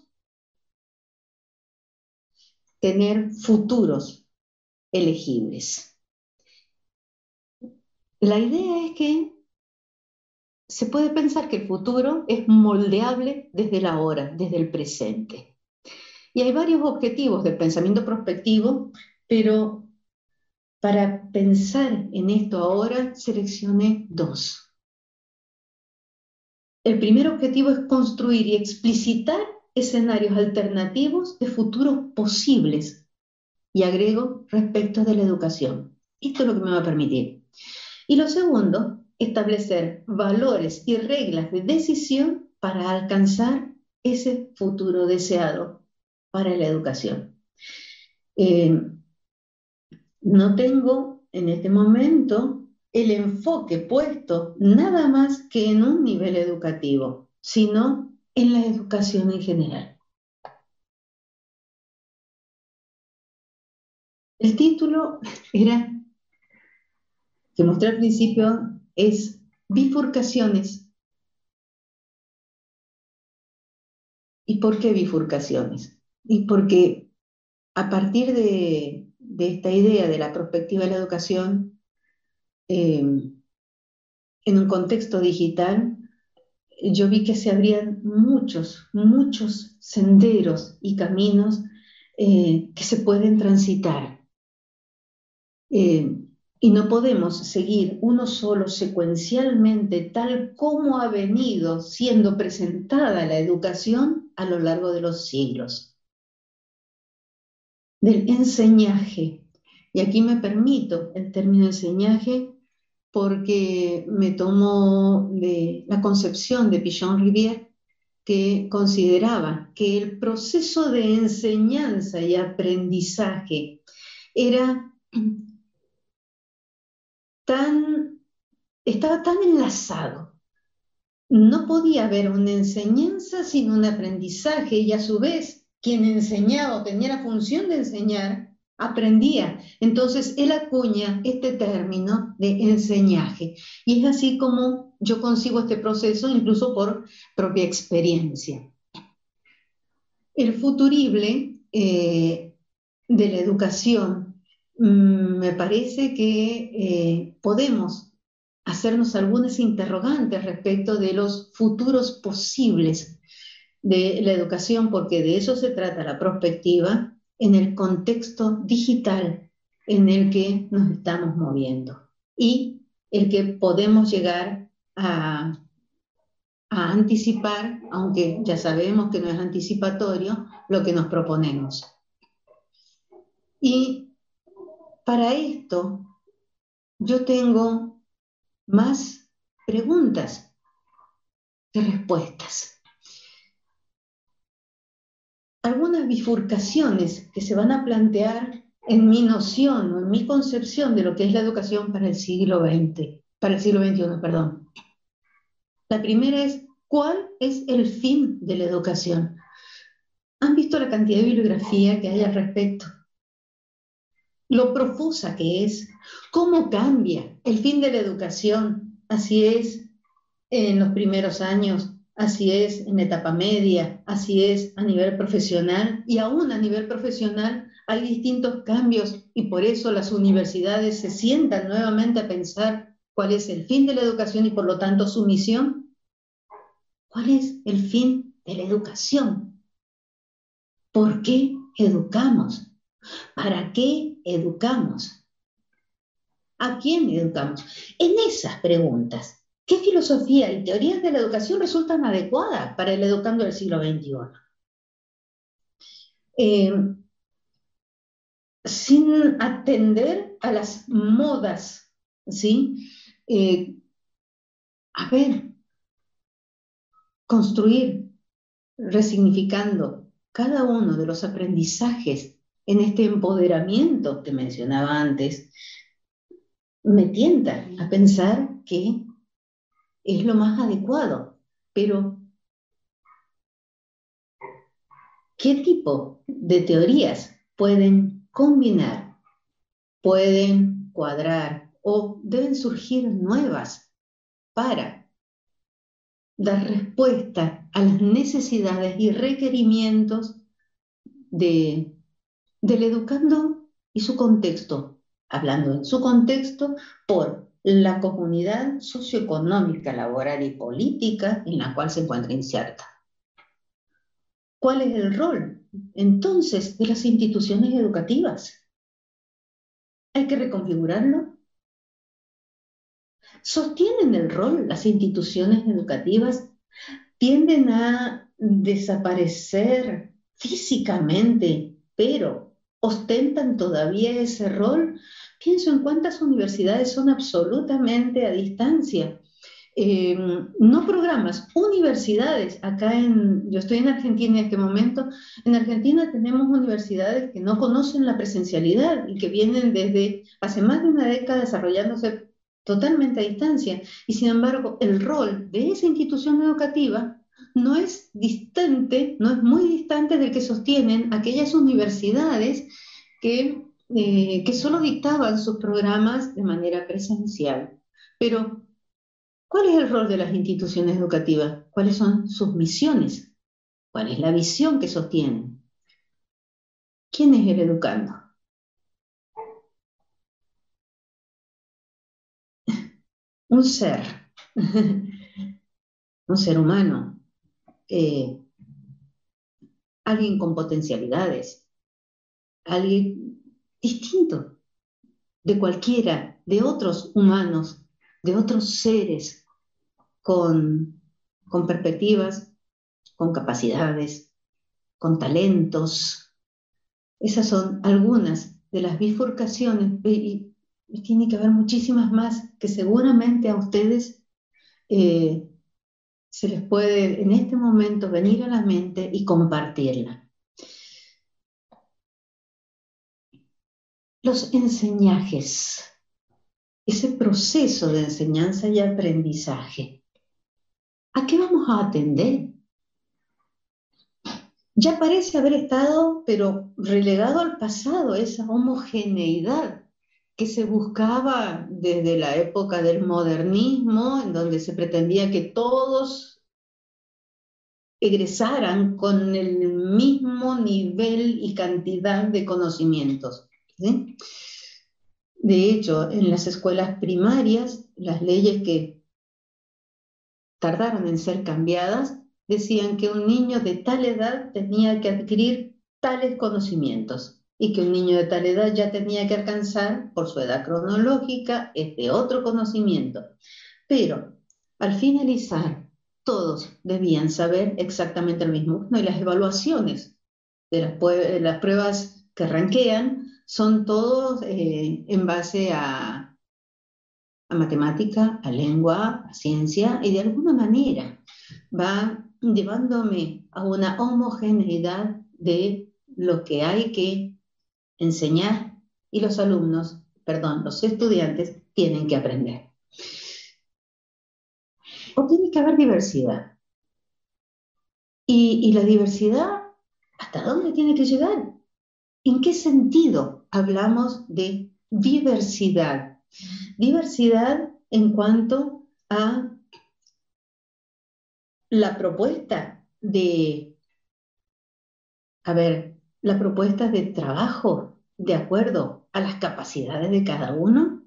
tener futuros elegibles. La idea es que se puede pensar que el futuro es moldeable desde la hora, desde el presente. Y hay varios objetivos del pensamiento prospectivo, pero para pensar en esto ahora seleccioné dos. El primer objetivo es construir y explicitar escenarios alternativos de futuros posibles. Y agrego respecto de la educación. Esto es lo que me va a permitir. Y lo segundo, establecer valores y reglas de decisión para alcanzar ese futuro deseado para la educación. Eh, no tengo en este momento el enfoque puesto nada más que en un nivel educativo, sino en la educación en general. El título era, que mostré al principio, es Bifurcaciones. ¿Y por qué bifurcaciones? Y porque a partir de, de esta idea de la perspectiva de la educación, eh, en un contexto digital, yo vi que se abrían muchos, muchos senderos y caminos eh, que se pueden transitar. Eh, y no podemos seguir uno solo secuencialmente tal como ha venido siendo presentada la educación a lo largo de los siglos. Del enseñaje. Y aquí me permito el término enseñaje porque me tomo de la concepción de Pichon-Rivière, que consideraba que el proceso de enseñanza y aprendizaje era tan, estaba tan enlazado. No podía haber una enseñanza sin un aprendizaje, y a su vez quien enseñaba o tenía la función de enseñar aprendía. Entonces él acuña este término de enseñaje, y es así como yo concibo este proceso, incluso por propia experiencia. El futurible eh, de la educación, mmm, me parece que eh, podemos hacernos algunas interrogantes respecto de los futuros posibles de la educación, porque de eso se trata la perspectiva en el contexto digital en el que nos estamos moviendo y el que podemos llegar a, a anticipar, aunque ya sabemos que no es anticipatorio, lo que nos proponemos. Y para esto yo tengo más preguntas que respuestas. Algunas bifurcaciones que se van a plantear en mi noción o en mi concepción de lo que es la educación para el siglo veinte, para el siglo veintiuno, perdón. La primera es, ¿cuál es el fin de la educación? ¿Han visto la cantidad de bibliografía que hay al respecto? Lo profusa que es, cómo cambia el fin de la educación. Así es en los primeros años, así es en etapa media, así es a nivel profesional, y aún a nivel profesional hay distintos cambios, y por eso las universidades se sientan nuevamente a pensar cuál es el fin de la educación y por lo tanto su misión. ¿Cuál es el fin de la educación? ¿Por qué educamos? ¿Para qué educamos? ¿A quién educamos? En esas preguntas, ¿qué filosofía y teorías de la educación resultan adecuadas para el educando del siglo veintiuno? Eh, sin atender a las modas, ¿sí? Eh, a ver, construir, resignificando cada uno de los aprendizajes en este empoderamiento que mencionaba antes, me tienta a pensar que es lo más adecuado, pero ¿qué tipo de teorías pueden combinar, pueden cuadrar o deben surgir nuevas para dar respuesta a las necesidades y requerimientos de, del educando y su contexto? Hablando en su contexto por la comunidad socioeconómica, laboral y política en la cual se encuentra inserta. ¿Cuál es el rol, entonces, de las instituciones educativas? ¿Hay que reconfigurarlo? ¿Sostienen el rol las instituciones educativas? ¿Tienden a desaparecer físicamente, pero ostentan todavía ese rol? Pienso en cuántas universidades son absolutamente a distancia. eh, no programas, universidades. Acá en, yo estoy en Argentina en este momento, en Argentina tenemos universidades que no conocen la presencialidad y que vienen desde hace más de una década desarrollándose totalmente a distancia. Y sin embargo, el rol de esa institución educativa no es distante, no es muy distante del que sostienen aquellas universidades que, eh, que solo dictaban sus programas de manera presencial. Pero, ¿cuál es el rol de las instituciones educativas? ¿Cuáles son sus misiones? ¿Cuál es la visión que sostienen? ¿Quién es el educando? Un ser, un ser humano, eh, alguien con potencialidades, alguien distinto de cualquiera, de otros humanos, de otros seres con, con perspectivas, con capacidades, con talentos. Esas son algunas de las bifurcaciones, y, y tiene que haber muchísimas más que seguramente a ustedes eh, se les puede en este momento venir a la mente y compartirla. Los enseñajes, ese proceso de enseñanza y aprendizaje, ¿a qué vamos a atender? Ya parece haber estado, pero relegado al pasado, esa homogeneidad que se buscaba desde la época del modernismo, en donde se pretendía que todos egresaran con el mismo nivel y cantidad de conocimientos, ¿sí? De hecho, en las escuelas primarias, las leyes que tardaron en ser cambiadas decían que un niño de tal edad tenía que adquirir tales conocimientos y que un niño de tal edad ya tenía que alcanzar, por su edad cronológica, este otro conocimiento. Pero, al finalizar, todos debían saber exactamente lo mismo. Bueno, y las evaluaciones de las, de las pruebas que ranquean son todos eh, en base a, a matemática, a lengua, a ciencia, y de alguna manera va llevándome a una homogeneidad de lo que hay que enseñar y los alumnos, perdón, los estudiantes tienen que aprender. O tiene que haber diversidad. Y, y la diversidad, ¿hasta dónde tiene que llegar? ¿En qué sentido hablamos de diversidad? Diversidad en cuanto a la propuesta de, a ver, la propuesta de trabajo de acuerdo a las capacidades de cada uno,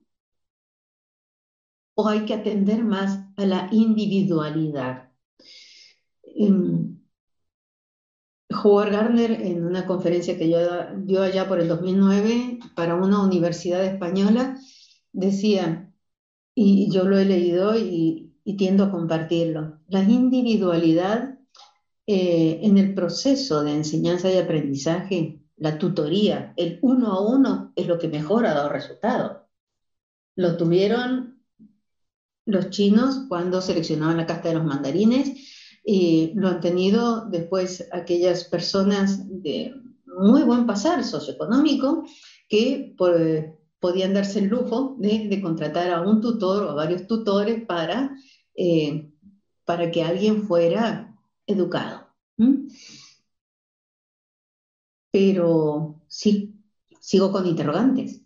o hay que atender más a la individualidad. Um, Howard Gardner, en una conferencia que yo, dio allá por el dos mil nueve para una universidad española, decía, y yo lo he leído y, y tiendo a compartirlo, la individualidad eh, en el proceso de enseñanza y aprendizaje, la tutoría, el uno a uno es lo que mejor ha dado resultado. Lo tuvieron los chinos cuando seleccionaban la casta de los mandarines, y lo han tenido después aquellas personas de muy buen pasar socioeconómico que por, podían darse el lujo de, de contratar a un tutor o a varios tutores para, eh, para que alguien fuera educado. ¿Mm? Pero sí, sigo con interrogantes.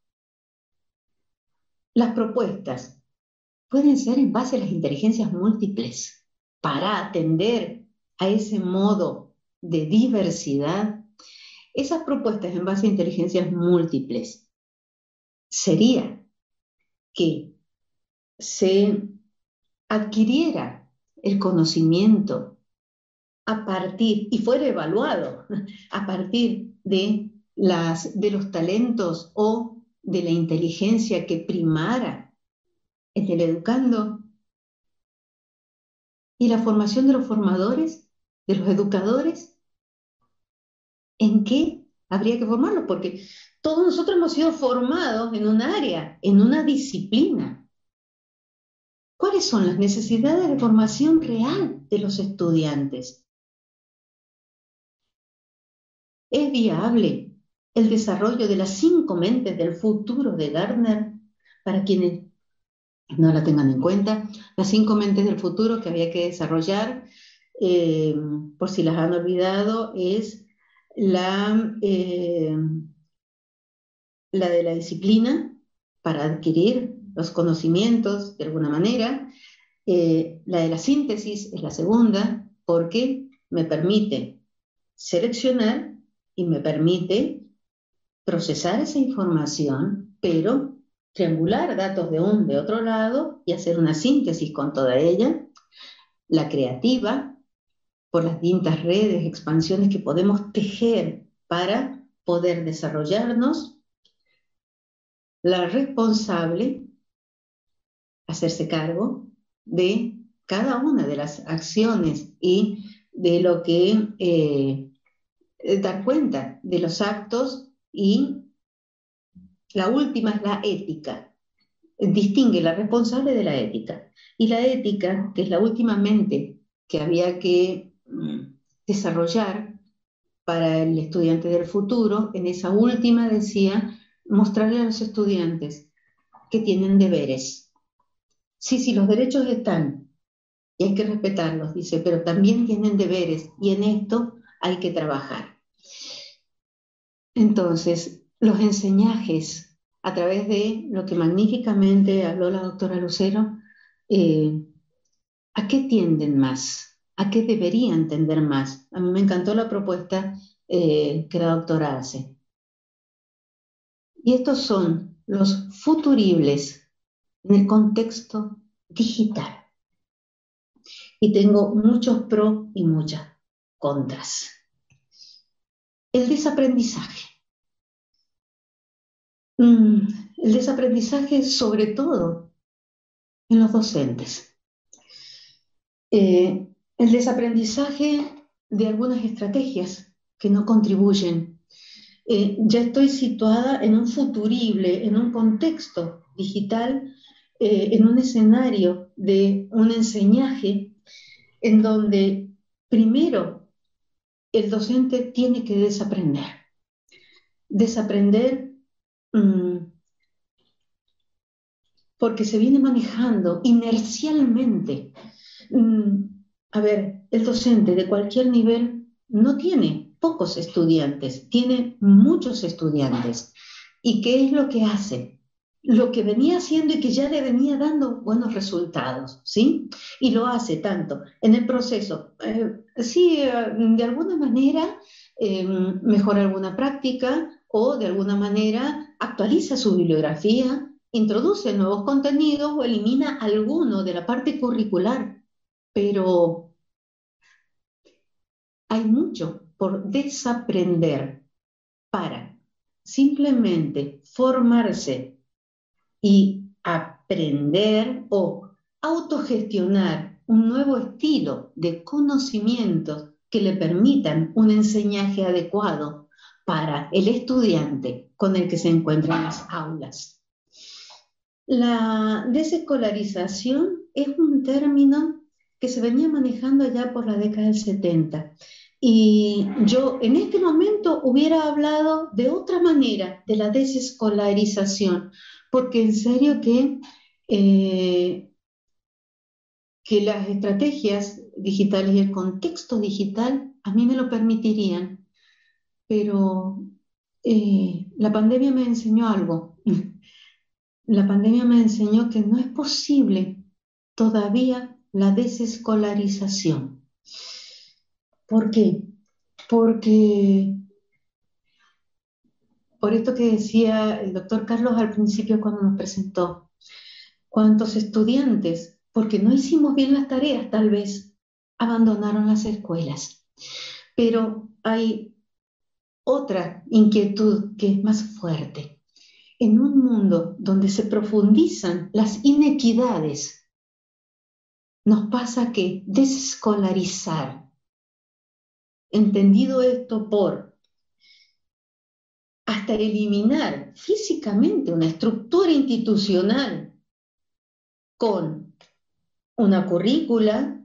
Las propuestas pueden ser en base a las inteligencias múltiples para atender a ese modo de diversidad. Esas propuestas en base a inteligencias múltiples sería que se adquiriera el conocimiento a partir, y fuera evaluado, a partir de, las, de los talentos o de la inteligencia que primara en el educando, y la formación de los formadores, de los educadores, ¿en qué habría que formarlos? Porque todos nosotros hemos sido formados en un área, en una disciplina. ¿Cuáles son las necesidades de formación real de los estudiantes? ¿Es viable el desarrollo de las cinco mentes del futuro de Gardner? Para quienes no la tengan en cuenta, las cinco mentes del futuro que había que desarrollar, eh, por si las han olvidado, es la, eh, la de la disciplina para adquirir los conocimientos de alguna manera. Eh, la de la síntesis es la segunda, porque me permite seleccionar y me permite procesar esa información, pero triangular datos de un, de otro lado y hacer una síntesis con toda ella. La creativa, por las distintas redes, expansiones que podemos tejer para poder desarrollarnos. La responsable, hacerse cargo de cada una de las acciones y de lo que eh, dar cuenta de los actos. Y la última es la ética. Distingue la responsable de la ética. Y la ética, que es la última mente que había que mm, desarrollar para el estudiante del futuro, en esa última decía mostrarle a los estudiantes que tienen deberes. Sí, sí, los derechos están y hay que respetarlos, dice, pero también tienen deberes y en esto hay que trabajar. Entonces, los enseñajes, a través de lo que magníficamente habló la doctora Lucero, eh, ¿a qué tienden más? ¿A qué deberían tender más? A mí me encantó la propuesta eh, que la doctora hace. Y estos son los futuribles en el contexto digital. Y tengo muchos pros y muchas contras. El desaprendizaje. Mm, el desaprendizaje sobre todo en los docentes. Eh, el desaprendizaje de algunas estrategias que no contribuyen. Eh, ya estoy situada en un futurible, en un contexto digital, eh, en un escenario de un enseñaje en donde primero el docente tiene que desaprender. Desaprender mmm, porque se viene manejando inercialmente. Mm, a ver, el docente de cualquier nivel no tiene pocos estudiantes, tiene muchos estudiantes. ¿Y qué es lo que hace? Lo que venía haciendo y que ya le venía dando buenos resultados, ¿sí? Y lo hace tanto en el proceso, eh, sí, eh, de alguna manera eh, mejora alguna práctica o de alguna manera actualiza su bibliografía, introduce nuevos contenidos o elimina alguno de la parte curricular, pero hay mucho por desaprender para simplemente formarse y aprender o autogestionar un nuevo estilo de conocimientos que le permitan un enseñaje adecuado para el estudiante con el que se encuentra en las aulas. La desescolarización es un término que se venía manejando ya por la década del setenta. Y yo en este momento hubiera hablado de otra manera de la desescolarización, porque en serio que, eh, que las estrategias digitales y el contexto digital a mí me lo permitirían, pero eh, la pandemia me enseñó algo. La pandemia me enseñó que no es posible todavía la desescolarización. ¿Por qué? Porque, por esto que decía el doctor Carlos al principio cuando nos presentó, ¿cuántos estudiantes, porque no hicimos bien las tareas tal vez, abandonaron las escuelas? Pero hay otra inquietud que es más fuerte. En un mundo donde se profundizan las inequidades, nos pasa que desescolarizar, entendido esto por hasta eliminar físicamente una estructura institucional con una currícula,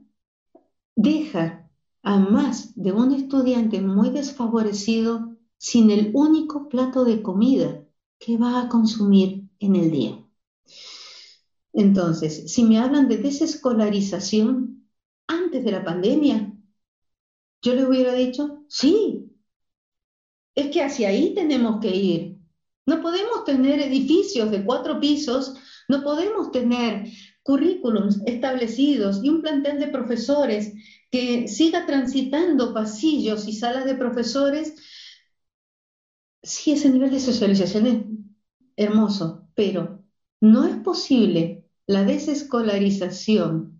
deja a más de un estudiante muy desfavorecido sin el único plato de comida que va a consumir en el día. Entonces, si me hablan de desescolarización antes de la pandemia, yo les hubiera dicho, sí, es que hacia ahí tenemos que ir. No podemos tener edificios de cuatro pisos, no podemos tener currículums establecidos y un plantel de profesores que siga transitando pasillos y salas de profesores. Sí, ese nivel de socialización es hermoso, pero no es posible la desescolarización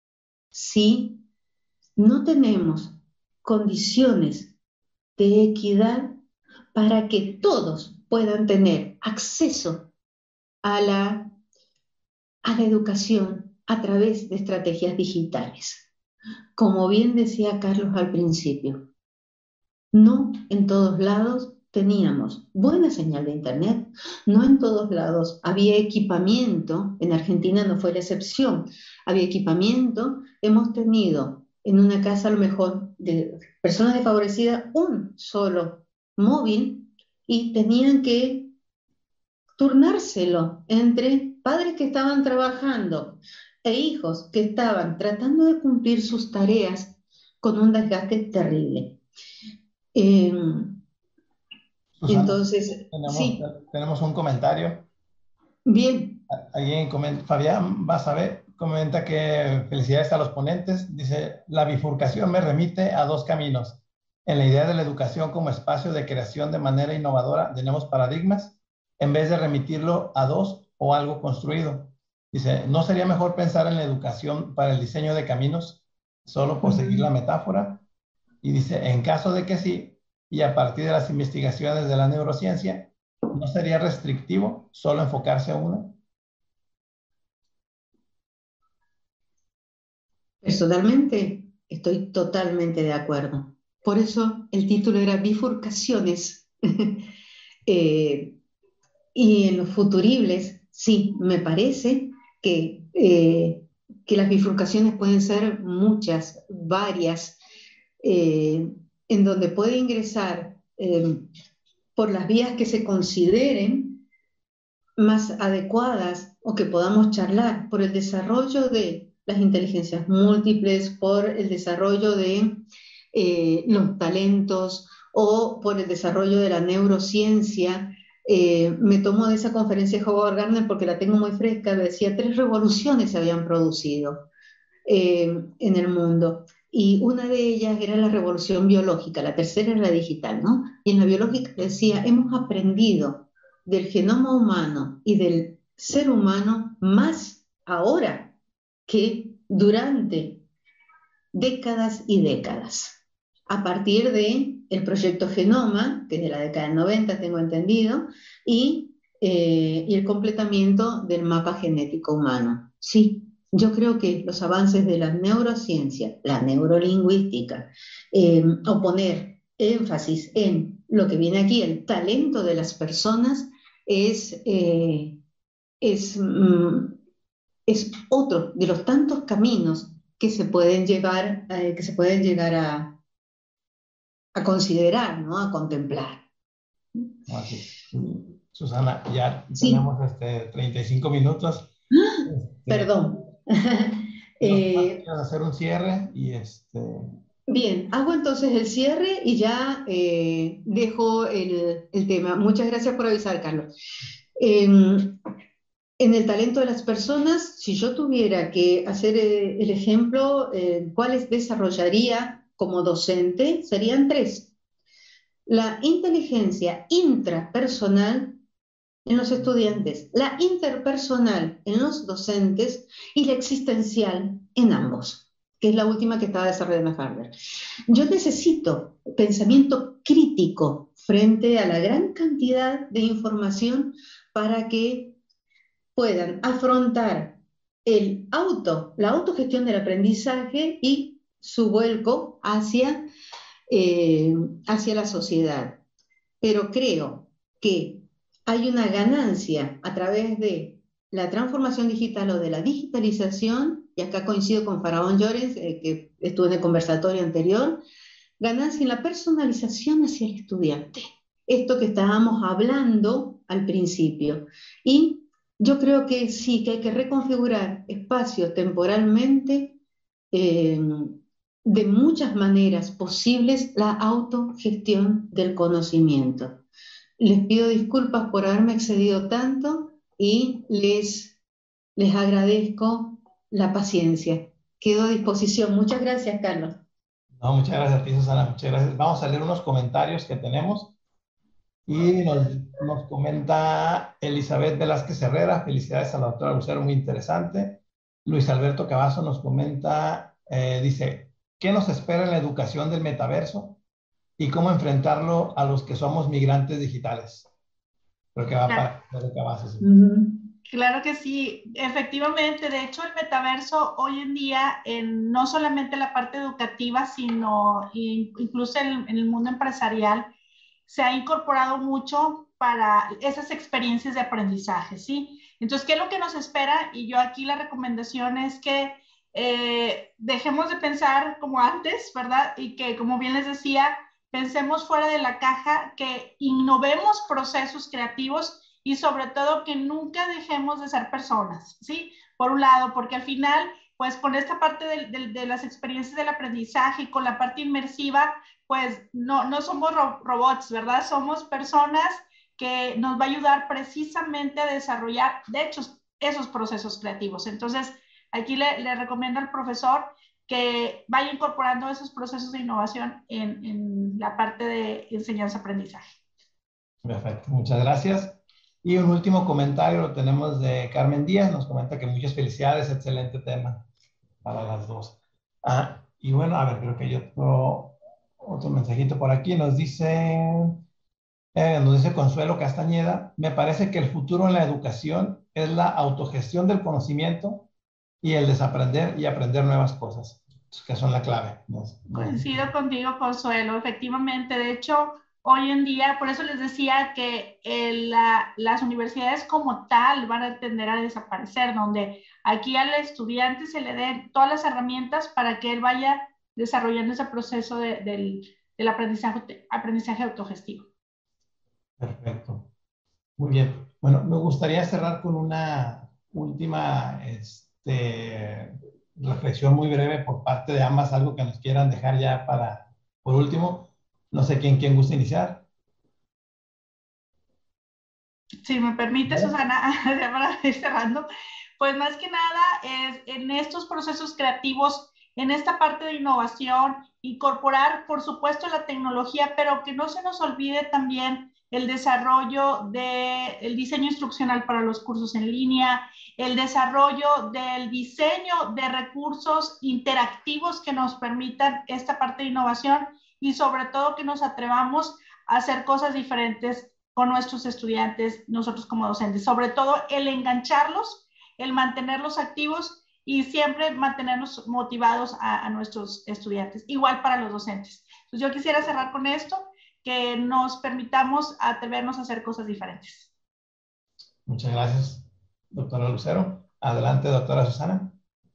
si no tenemos condiciones de equidad para que todos puedan tener acceso a la, a la educación a través de estrategias digitales. Como bien decía Carlos al principio, no en todos lados teníamos buena señal de internet, no en todos lados había equipamiento, en Argentina no fue la excepción, había equipamiento, hemos tenido en una casa a lo mejor de personas desfavorecidas un solo móvil y tenían que turnárselo entre padres que estaban trabajando e hijos que estaban tratando de cumplir sus tareas con un desgaste terrible. Eh, Susana, entonces, tenemos, sí, tenemos un comentario. bien. Alguien comenta, Fabián Basabe comenta que felicidades a los ponentes. Dice, la bifurcación me remite a dos caminos. En la idea de la educación como espacio de creación de manera innovadora de nuevos paradigmas, en vez de remitirlo a dos o algo construido. Dice, ¿no sería mejor pensar en la educación para el diseño de caminos solo por seguir la metáfora? Y dice, en caso de que sí, y a partir de las investigaciones de la neurociencia, ¿no sería restrictivo solo enfocarse a una? Personalmente, estoy totalmente de acuerdo. Por eso el título era Bifurcaciones. eh, y en los futuribles, sí, me parece que, eh, que las bifurcaciones pueden ser muchas, varias, eh, en donde puede ingresar eh, por las vías que se consideren más adecuadas o que podamos charlar, por el desarrollo de las inteligencias múltiples, por el desarrollo de eh, los talentos o por el desarrollo de la neurociencia. Eh, me tomo de esa conferencia de Howard Gardner porque la tengo muy fresca, decía, tres revoluciones se habían producido eh, en el mundo. Y una de ellas era la revolución biológica, la tercera era la digital, ¿no? Y en la biológica decía, hemos aprendido del genoma humano y del ser humano más ahora que durante décadas y décadas. A partir de el proyecto Genoma, que es de la década del noventa, tengo entendido, y, eh, y el completamiento del mapa genético humano. Sí, yo creo que los avances de la neurociencia, la neurolingüística, eh, o poner énfasis en lo que viene aquí, el talento de las personas, es, eh, es, mm, es otro de los tantos caminos que se pueden llegar, eh, que se pueden llegar a, a considerar, ¿no? A contemplar. Así. Susana, ya Sí. tenemos este, treinta y cinco minutos. ¡Ah! Este, Perdón. eh, Quiero hacer un cierre y este... Bien, hago entonces el cierre y ya eh, dejo el, el tema. Muchas gracias por avisar, Carlos. Eh, en el talento de las personas, si yo tuviera que hacer eh, el ejemplo, eh, ¿cuáles desarrollaría como docente? Serían tres. La inteligencia intrapersonal en los estudiantes, la interpersonal en los docentes y la existencial en ambos, que es la última que estaba desarrollando Harvard. Yo necesito pensamiento crítico frente a la gran cantidad de información para que puedan afrontar el auto, la autogestión del aprendizaje y su vuelco hacia, eh, hacia la sociedad. Pero creo que hay una ganancia a través de la transformación digital o de la digitalización y acá coincido con Faraón Llorens, eh, que estuvo en el conversatorio anterior, ganancia en la personalización hacia el estudiante. Esto que estábamos hablando al principio. Y yo creo que sí, que hay que reconfigurar espacio temporalmente, eh, de muchas maneras posibles, la autogestión del conocimiento. Les pido disculpas por haberme excedido tanto y les, les agradezco la paciencia. Quedo a disposición. Muchas gracias, Carlos. No, muchas gracias a ti, Susana. Muchas gracias. Vamos a leer unos comentarios que tenemos. Y nos, nos comenta Elizabeth Velázquez Herrera. Felicidades a la doctora Lucero, muy interesante. Luis Alberto Cavazo nos comenta, eh, dice, ¿qué nos espera en la educación del metaverso? ¿Y cómo enfrentarlo a los que somos migrantes digitales? Creo que va Claro. para el Cavazo. Sí. Uh-huh. Claro que sí, efectivamente. De hecho, el metaverso hoy en día, en no solamente la parte educativa, sino incluso en, en el mundo empresarial, se ha incorporado mucho para esas experiencias de aprendizaje, ¿sí? Entonces, ¿qué es lo que nos espera? Y yo aquí la recomendación es que eh, dejemos de pensar como antes, ¿verdad? Y que, como bien les decía, pensemos fuera de la caja, que innovemos procesos creativos y sobre todo que nunca dejemos de ser personas, ¿sí? Por un lado, porque al final, pues con esta parte de, de, de las experiencias del aprendizaje y con la parte inmersiva, pues no, no somos ro robots, ¿verdad? Somos personas que nos va a ayudar precisamente a desarrollar, de hecho, esos procesos creativos. Entonces, aquí le, le recomiendo al profesor que vaya incorporando esos procesos de innovación en, en la parte de enseñanza-aprendizaje. Perfecto, muchas gracias. Y un último comentario lo tenemos de Carmen Díaz, nos comenta que muchas felicidades, excelente tema para las dos. Ah, y bueno, a ver, creo que hay otro, otro mensajito por aquí, nos dice, eh, nos dice Consuelo Castañeda, me parece que el futuro en la educación es la autogestión del conocimiento y el desaprender y aprender nuevas cosas, que son la clave. ¿No? Coincido contigo, Consuelo, efectivamente. De hecho, hoy en día, por eso les decía que el, la, las universidades como tal van a tender a desaparecer, donde aquí al estudiante se le den todas las herramientas para que él vaya desarrollando ese proceso de, del, del aprendizaje, aprendizaje autogestivo. Perfecto. Muy bien. Bueno, me gustaría cerrar con una última este, reflexión muy breve por parte de ambas, algo que nos quieran dejar ya para, por último. No sé quién, quién gusta iniciar. Si me permite, ¿sí? Susana, para ir cerrando, pues más que nada es en estos procesos creativos, en esta parte de innovación, incorporar, por supuesto, la tecnología, pero que no se nos olvide también el desarrollo del diseño instruccional para los cursos en línea, el desarrollo del diseño de recursos interactivos que nos permitan esta parte de innovación y sobre todo que nos atrevamos a hacer cosas diferentes con nuestros estudiantes, nosotros como docentes, sobre todo el engancharlos, el mantenerlos activos y siempre mantenernos motivados a, a nuestros estudiantes, igual para los docentes. Entonces yo quisiera cerrar con esto, que nos permitamos atrevernos a hacer cosas diferentes. Muchas gracias, doctora Lucero. Adelante, doctora Susana.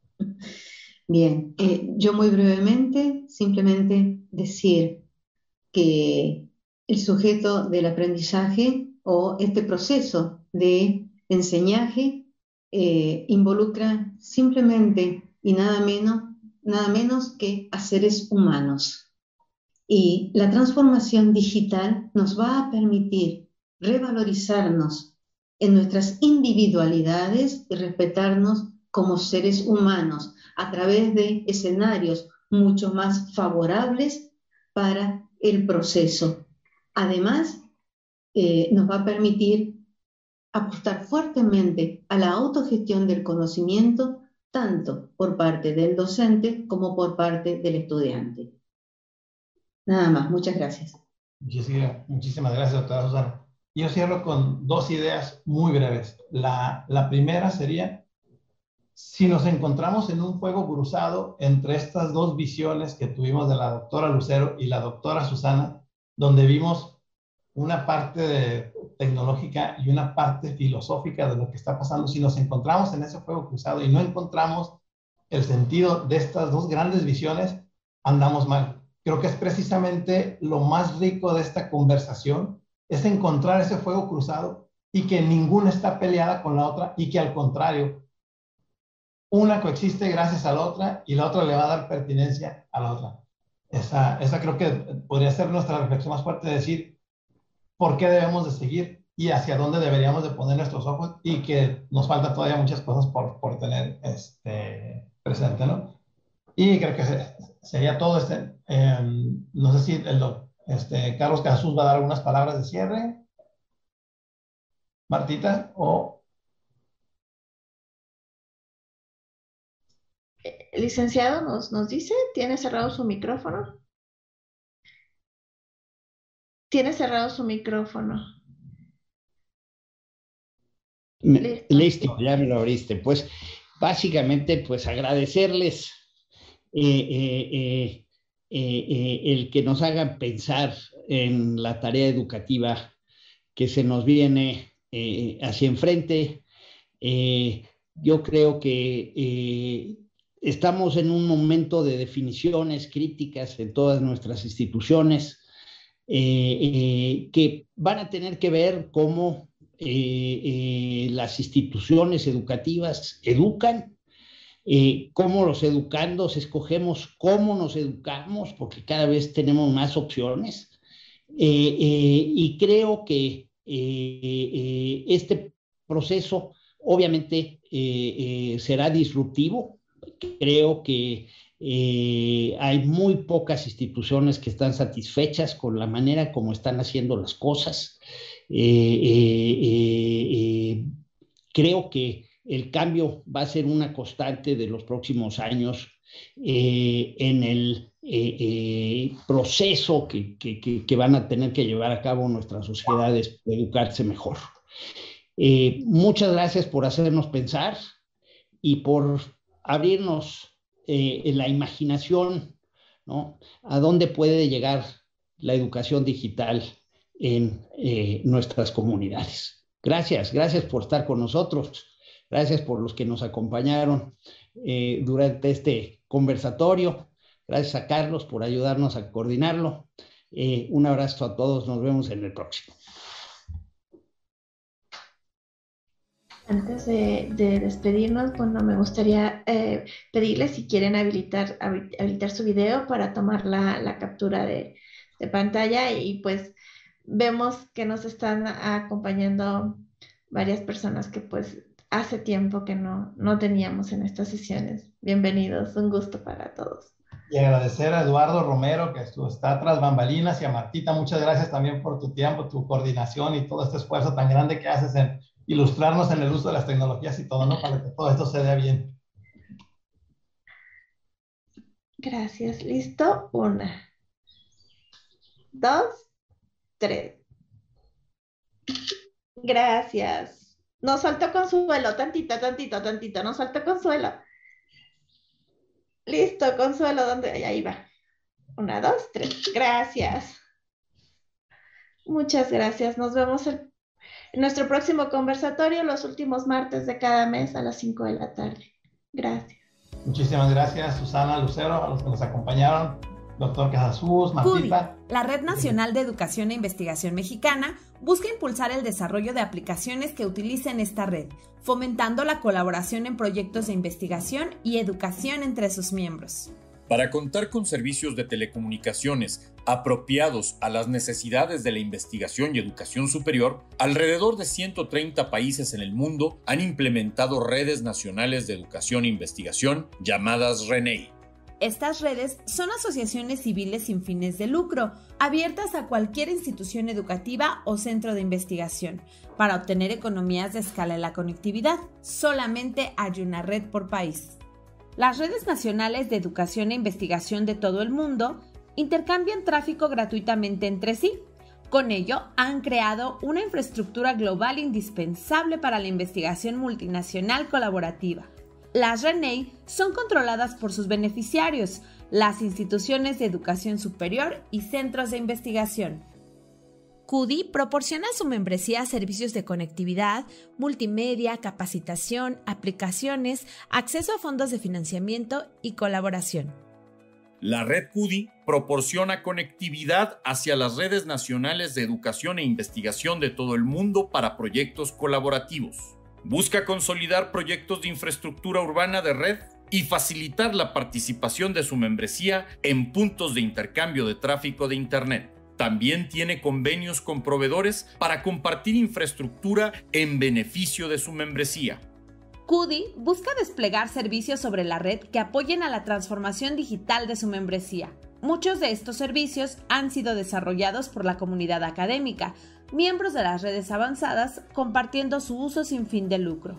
Bien, eh, yo muy brevemente, simplemente decir que el sujeto del aprendizaje o este proceso de enseñaje eh, involucra simplemente y nada menos, nada menos que a seres humanos. Y la transformación digital nos va a permitir revalorizarnos en nuestras individualidades y respetarnos como seres humanos a través de escenarios mucho más favorables para el proceso. Además, eh, nos va a permitir apostar fuertemente a la autogestión del conocimiento, tanto por parte del docente como por parte del estudiante. Nada más, muchas gracias. Muchísimas, muchísimas gracias, doctora Susana. Yo cierro con dos ideas muy breves. La, la primera sería, si nos encontramos en un fuego cruzado entre estas dos visiones que tuvimos de la doctora Lucero y la doctora Susana, donde vimos una parte de, tecnológica y una parte filosófica de lo que está pasando, si nos encontramos en ese fuego cruzado y no encontramos el sentido de estas dos grandes visiones, andamos mal. Creo que es precisamente lo más rico de esta conversación, es encontrar ese fuego cruzado y que ninguna está peleada con la otra y que al contrario, una coexiste gracias a la otra y la otra le va a dar pertinencia a la otra. Esa, esa creo que podría ser nuestra reflexión más fuerte, de decir por qué debemos de seguir y hacia dónde deberíamos de poner nuestros ojos, y que nos falta todavía muchas cosas por, por tener este, presente, ¿no? Y creo que sería todo. Este, eh, no sé si el, este, Carlos Casasus va a dar algunas palabras de cierre. Martita, o... Licenciado, nos, nos dice, ¿tiene cerrado su micrófono? Tiene cerrado su micrófono. Listo. Listo, ya me lo abriste. Pues básicamente, pues agradecerles eh, eh, eh, eh, eh, el que nos hagan pensar en la tarea educativa que se nos viene eh, hacia enfrente. Eh, yo creo que eh, estamos en un momento de definiciones críticas en todas nuestras instituciones eh, eh, que van a tener que ver cómo eh, eh, las instituciones educativas educan, eh, cómo los educandos escogemos cómo nos educamos, porque cada vez tenemos más opciones. Eh, eh, y creo que eh, eh, este proceso obviamente eh, eh, será disruptivo. Creo que eh, hay muy pocas instituciones que están satisfechas con la manera como están haciendo las cosas. Eh, eh, eh, eh, creo que el cambio va a ser una constante de los próximos años eh, en el eh, eh, proceso que, que, que, que van a tener que llevar a cabo nuestras sociedades para educarse mejor. Eh, muchas gracias por hacernos pensar y por abrirnos eh, en la imaginación, ¿no? A dónde puede llegar la educación digital en eh, nuestras comunidades. Gracias, gracias por estar con nosotros, gracias por los que nos acompañaron eh, durante este conversatorio, gracias a Carlos por ayudarnos a coordinarlo. Eh, un abrazo a todos, nos vemos en el próximo. Antes de, de despedirnos, bueno, me gustaría eh, pedirles si quieren habilitar, habilitar su video para tomar la, la captura de, de pantalla, y pues vemos que nos están acompañando varias personas que pues hace tiempo que no, no teníamos en estas sesiones. Bienvenidos, un gusto para todos. Y agradecer a Eduardo Romero, que está tras bambalinas, y a Martita, muchas gracias también por tu tiempo, tu coordinación y todo este esfuerzo tan grande que haces en ilustrarnos en el uso de las tecnologías y todo, ¿no? Para que todo esto se vea bien. Gracias. ¿Listo? Una, dos, tres. Gracias. Nos faltó Consuelo, tantito, tantito, tantito. Nos faltó Consuelo. Listo, Consuelo, ¿dónde? Ahí va. Una, dos, tres. Gracias. Muchas gracias. Nos vemos el En nuestro próximo conversatorio, los últimos martes de cada mes a las cinco de la tarde. Gracias. Muchísimas gracias, Susana, Lucero, a los que nos acompañaron, doctor Casasus, Martita. CUDI, la Red Nacional de Educación e Investigación Mexicana, busca impulsar el desarrollo de aplicaciones que utilicen esta red, fomentando la colaboración en proyectos de investigación y educación entre sus miembros. Para contar con servicios de telecomunicaciones apropiados a las necesidades de la investigación y educación superior, alrededor de ciento treinta países en el mundo han implementado redes nacionales de educación e investigación llamadas RENEI. Estas redes son asociaciones civiles sin fines de lucro, abiertas a cualquier institución educativa o centro de investigación. Para obtener economías de escala en la conectividad, solamente hay una red por país. Las redes nacionales de educación e investigación de todo el mundo intercambian tráfico gratuitamente entre sí. Con ello, han creado una infraestructura global indispensable para la investigación multinacional colaborativa. Las RENEI son controladas por sus beneficiarios, las instituciones de educación superior y centros de investigación. CUDI proporciona a su membresía servicios de conectividad, multimedia, capacitación, aplicaciones, acceso a fondos de financiamiento y colaboración. La red CUDI proporciona conectividad hacia las redes nacionales de educación e investigación de todo el mundo para proyectos colaborativos. Busca consolidar proyectos de infraestructura urbana de red y facilitar la participación de su membresía en puntos de intercambio de tráfico de Internet. También tiene convenios con proveedores para compartir infraestructura en beneficio de su membresía. CUDI busca desplegar servicios sobre la red que apoyen a la transformación digital de su membresía. Muchos de estos servicios han sido desarrollados por la comunidad académica, miembros de las redes avanzadas, compartiendo su uso sin fin de lucro.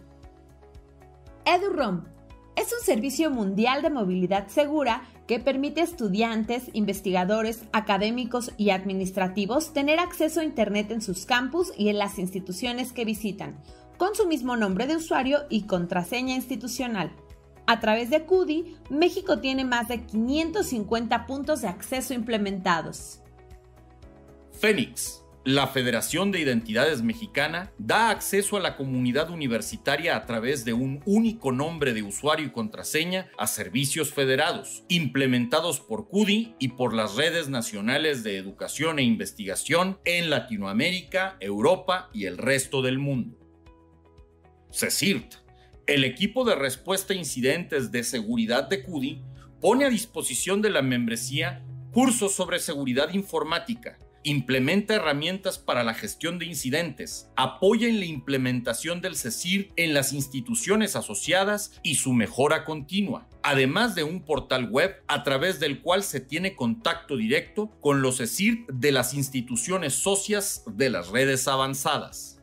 EduRoam es un servicio mundial de movilidad segura que permite a estudiantes, investigadores, académicos y administrativos tener acceso a Internet en sus campus y en las instituciones que visitan, con su mismo nombre de usuario y contraseña institucional. A través de CUDI, México tiene más de quinientos cincuenta puntos de acceso implementados. Fénix, la Federación de Identidades Mexicana, da acceso a la comunidad universitaria a través de un único nombre de usuario y contraseña a servicios federados, implementados por CUDI y por las redes nacionales de educación e investigación en Latinoamérica, Europa y el resto del mundo. CECIRT, el equipo de respuesta a incidentes de seguridad de CUDI, pone a disposición de la membresía cursos sobre seguridad informática, implementa herramientas para la gestión de incidentes, apoya en la implementación del CECIRT en las instituciones asociadas y su mejora continua, además de un portal web a través del cual se tiene contacto directo con los CECIRT de las instituciones socias de las redes avanzadas.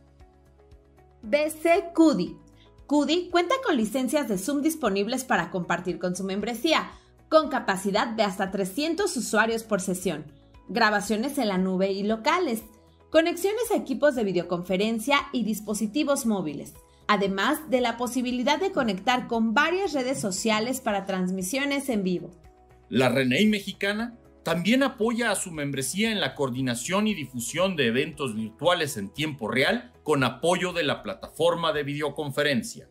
B C CUDI. CUDI cuenta con licencias de Zoom disponibles para compartir con su membresía, con capacidad de hasta trescientos usuarios por sesión, grabaciones en la nube y locales, conexiones a equipos de videoconferencia y dispositivos móviles, además de la posibilidad de conectar con varias redes sociales para transmisiones en vivo. La RENEI mexicana también apoya a su membresía en la coordinación y difusión de eventos virtuales en tiempo real con apoyo de la plataforma de videoconferencia.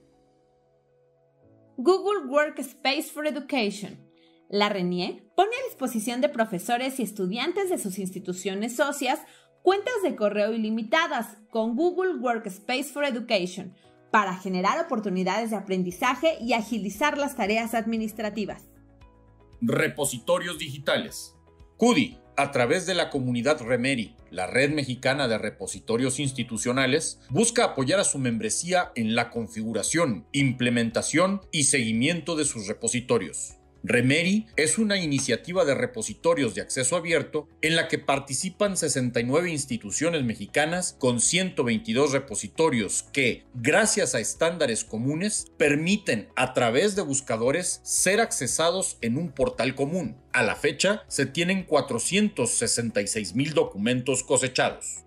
Google Workspace for Education. La RENIE pone a disposición de profesores y estudiantes de sus instituciones socias cuentas de correo ilimitadas con Google Workspace for Education para generar oportunidades de aprendizaje y agilizar las tareas administrativas. Repositorios digitales. CUDI, a través de la comunidad REMERI, la Red Mexicana de Repositorios Institucionales, busca apoyar a su membresía en la configuración, implementación y seguimiento de sus repositorios. REMERI es una iniciativa de repositorios de acceso abierto en la que participan sesenta y nueve instituciones mexicanas con ciento veintidós repositorios que, gracias a estándares comunes, permiten a través de buscadores ser accesados en un portal común. A la fecha, se tienen cuatrocientos sesenta y seis mil documentos cosechados.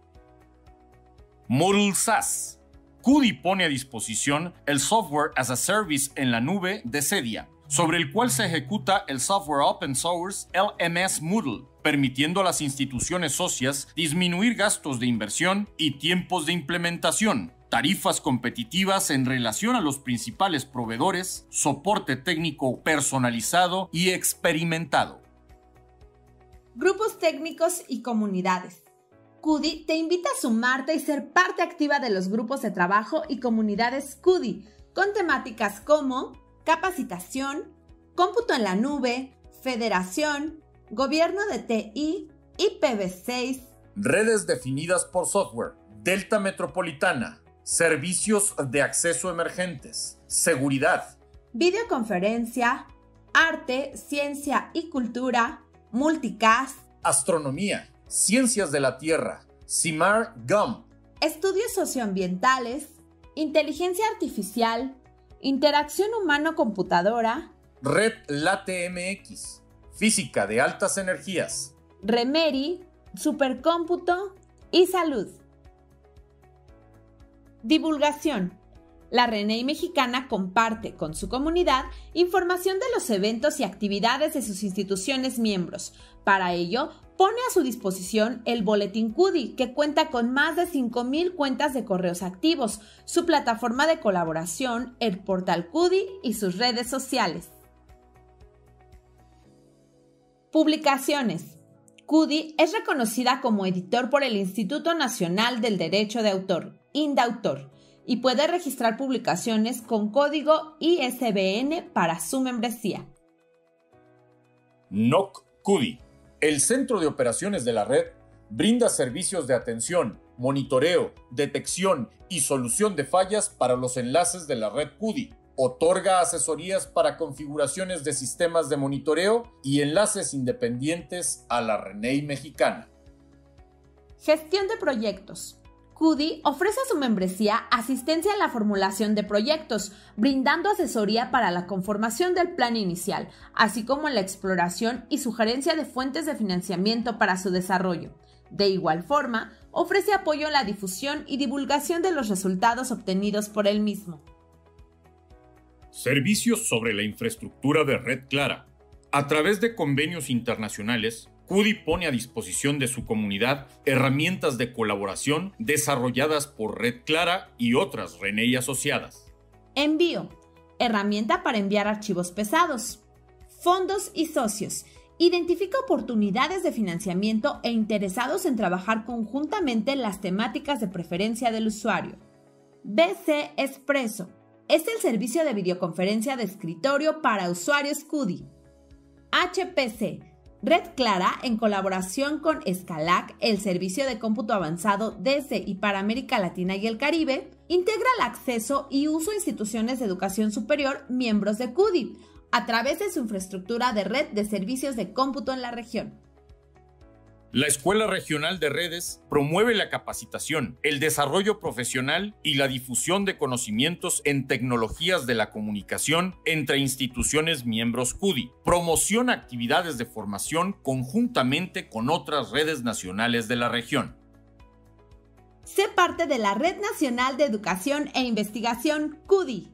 Moodle SaaS. CUDI pone a disposición el Software as a Service en la nube de Cedia, sobre el cual se ejecuta el software open source L M S Moodle, permitiendo a las instituciones socias disminuir gastos de inversión y tiempos de implementación, tarifas competitivas en relación a los principales proveedores, soporte técnico personalizado y experimentado. Grupos técnicos y comunidades. CUDI te invita a sumarte y ser parte activa de los grupos de trabajo y comunidades CUDI, con temáticas como capacitación, cómputo en la nube, federación, gobierno de T I, I P v seis, redes definidas por software, Delta Metropolitana, servicios de acceso emergentes, seguridad, videoconferencia, arte, ciencia y cultura, multicast, astronomía, ciencias de la Tierra, CIMAR GUM, estudios socioambientales, inteligencia artificial, interacción humano-computadora, Red LaTeMX, física de altas energías, REMERI, supercómputo y salud. Divulgación. La RENEI mexicana comparte con su comunidad información de los eventos y actividades de sus instituciones miembros. Para ello, pone a su disposición el Boletín CUDI, que cuenta con más de cinco mil cuentas de correos activos, su plataforma de colaboración, el portal CUDI y sus redes sociales. Publicaciones. CUDI es reconocida como editor por el Instituto Nacional del Derecho de Autor, INDAUTOR, y puede registrar publicaciones con código I S B N para su membresía. N O C CUDI. El Centro de Operaciones de la Red brinda servicios de atención, monitoreo, detección y solución de fallas para los enlaces de la red CUDI. Otorga asesorías para configuraciones de sistemas de monitoreo y enlaces independientes a la RENEI mexicana. Gestión de proyectos. CUDI ofrece a su membresía asistencia en la formulación de proyectos, brindando asesoría para la conformación del plan inicial, así como en la exploración y sugerencia de fuentes de financiamiento para su desarrollo. De igual forma, ofrece apoyo en la difusión y divulgación de los resultados obtenidos por el mismo. Servicios sobre la infraestructura de Red Clara. A través de convenios internacionales, CUDI pone a disposición de su comunidad herramientas de colaboración desarrolladas por Red Clara y otras RENEI asociadas. Envío. Herramienta para enviar archivos pesados. Fondos y socios. Identifica oportunidades de financiamiento e interesados en trabajar conjuntamente las temáticas de preferencia del usuario. B C Expreso. Es el servicio de videoconferencia de escritorio para usuarios CUDI. H P C. Red Clara, en colaboración con Scalac, el servicio de cómputo avanzado desde y para América Latina y el Caribe, integra el acceso y uso a instituciones de educación superior miembros de CUDI, a través de su infraestructura de red de servicios de cómputo en la región. La Escuela Regional de Redes promueve la capacitación, el desarrollo profesional y la difusión de conocimientos en tecnologías de la comunicación entre instituciones miembros CUDI. Promociona actividades de formación conjuntamente con otras redes nacionales de la región. Sé parte de la Red Nacional de Educación e Investigación CUDI.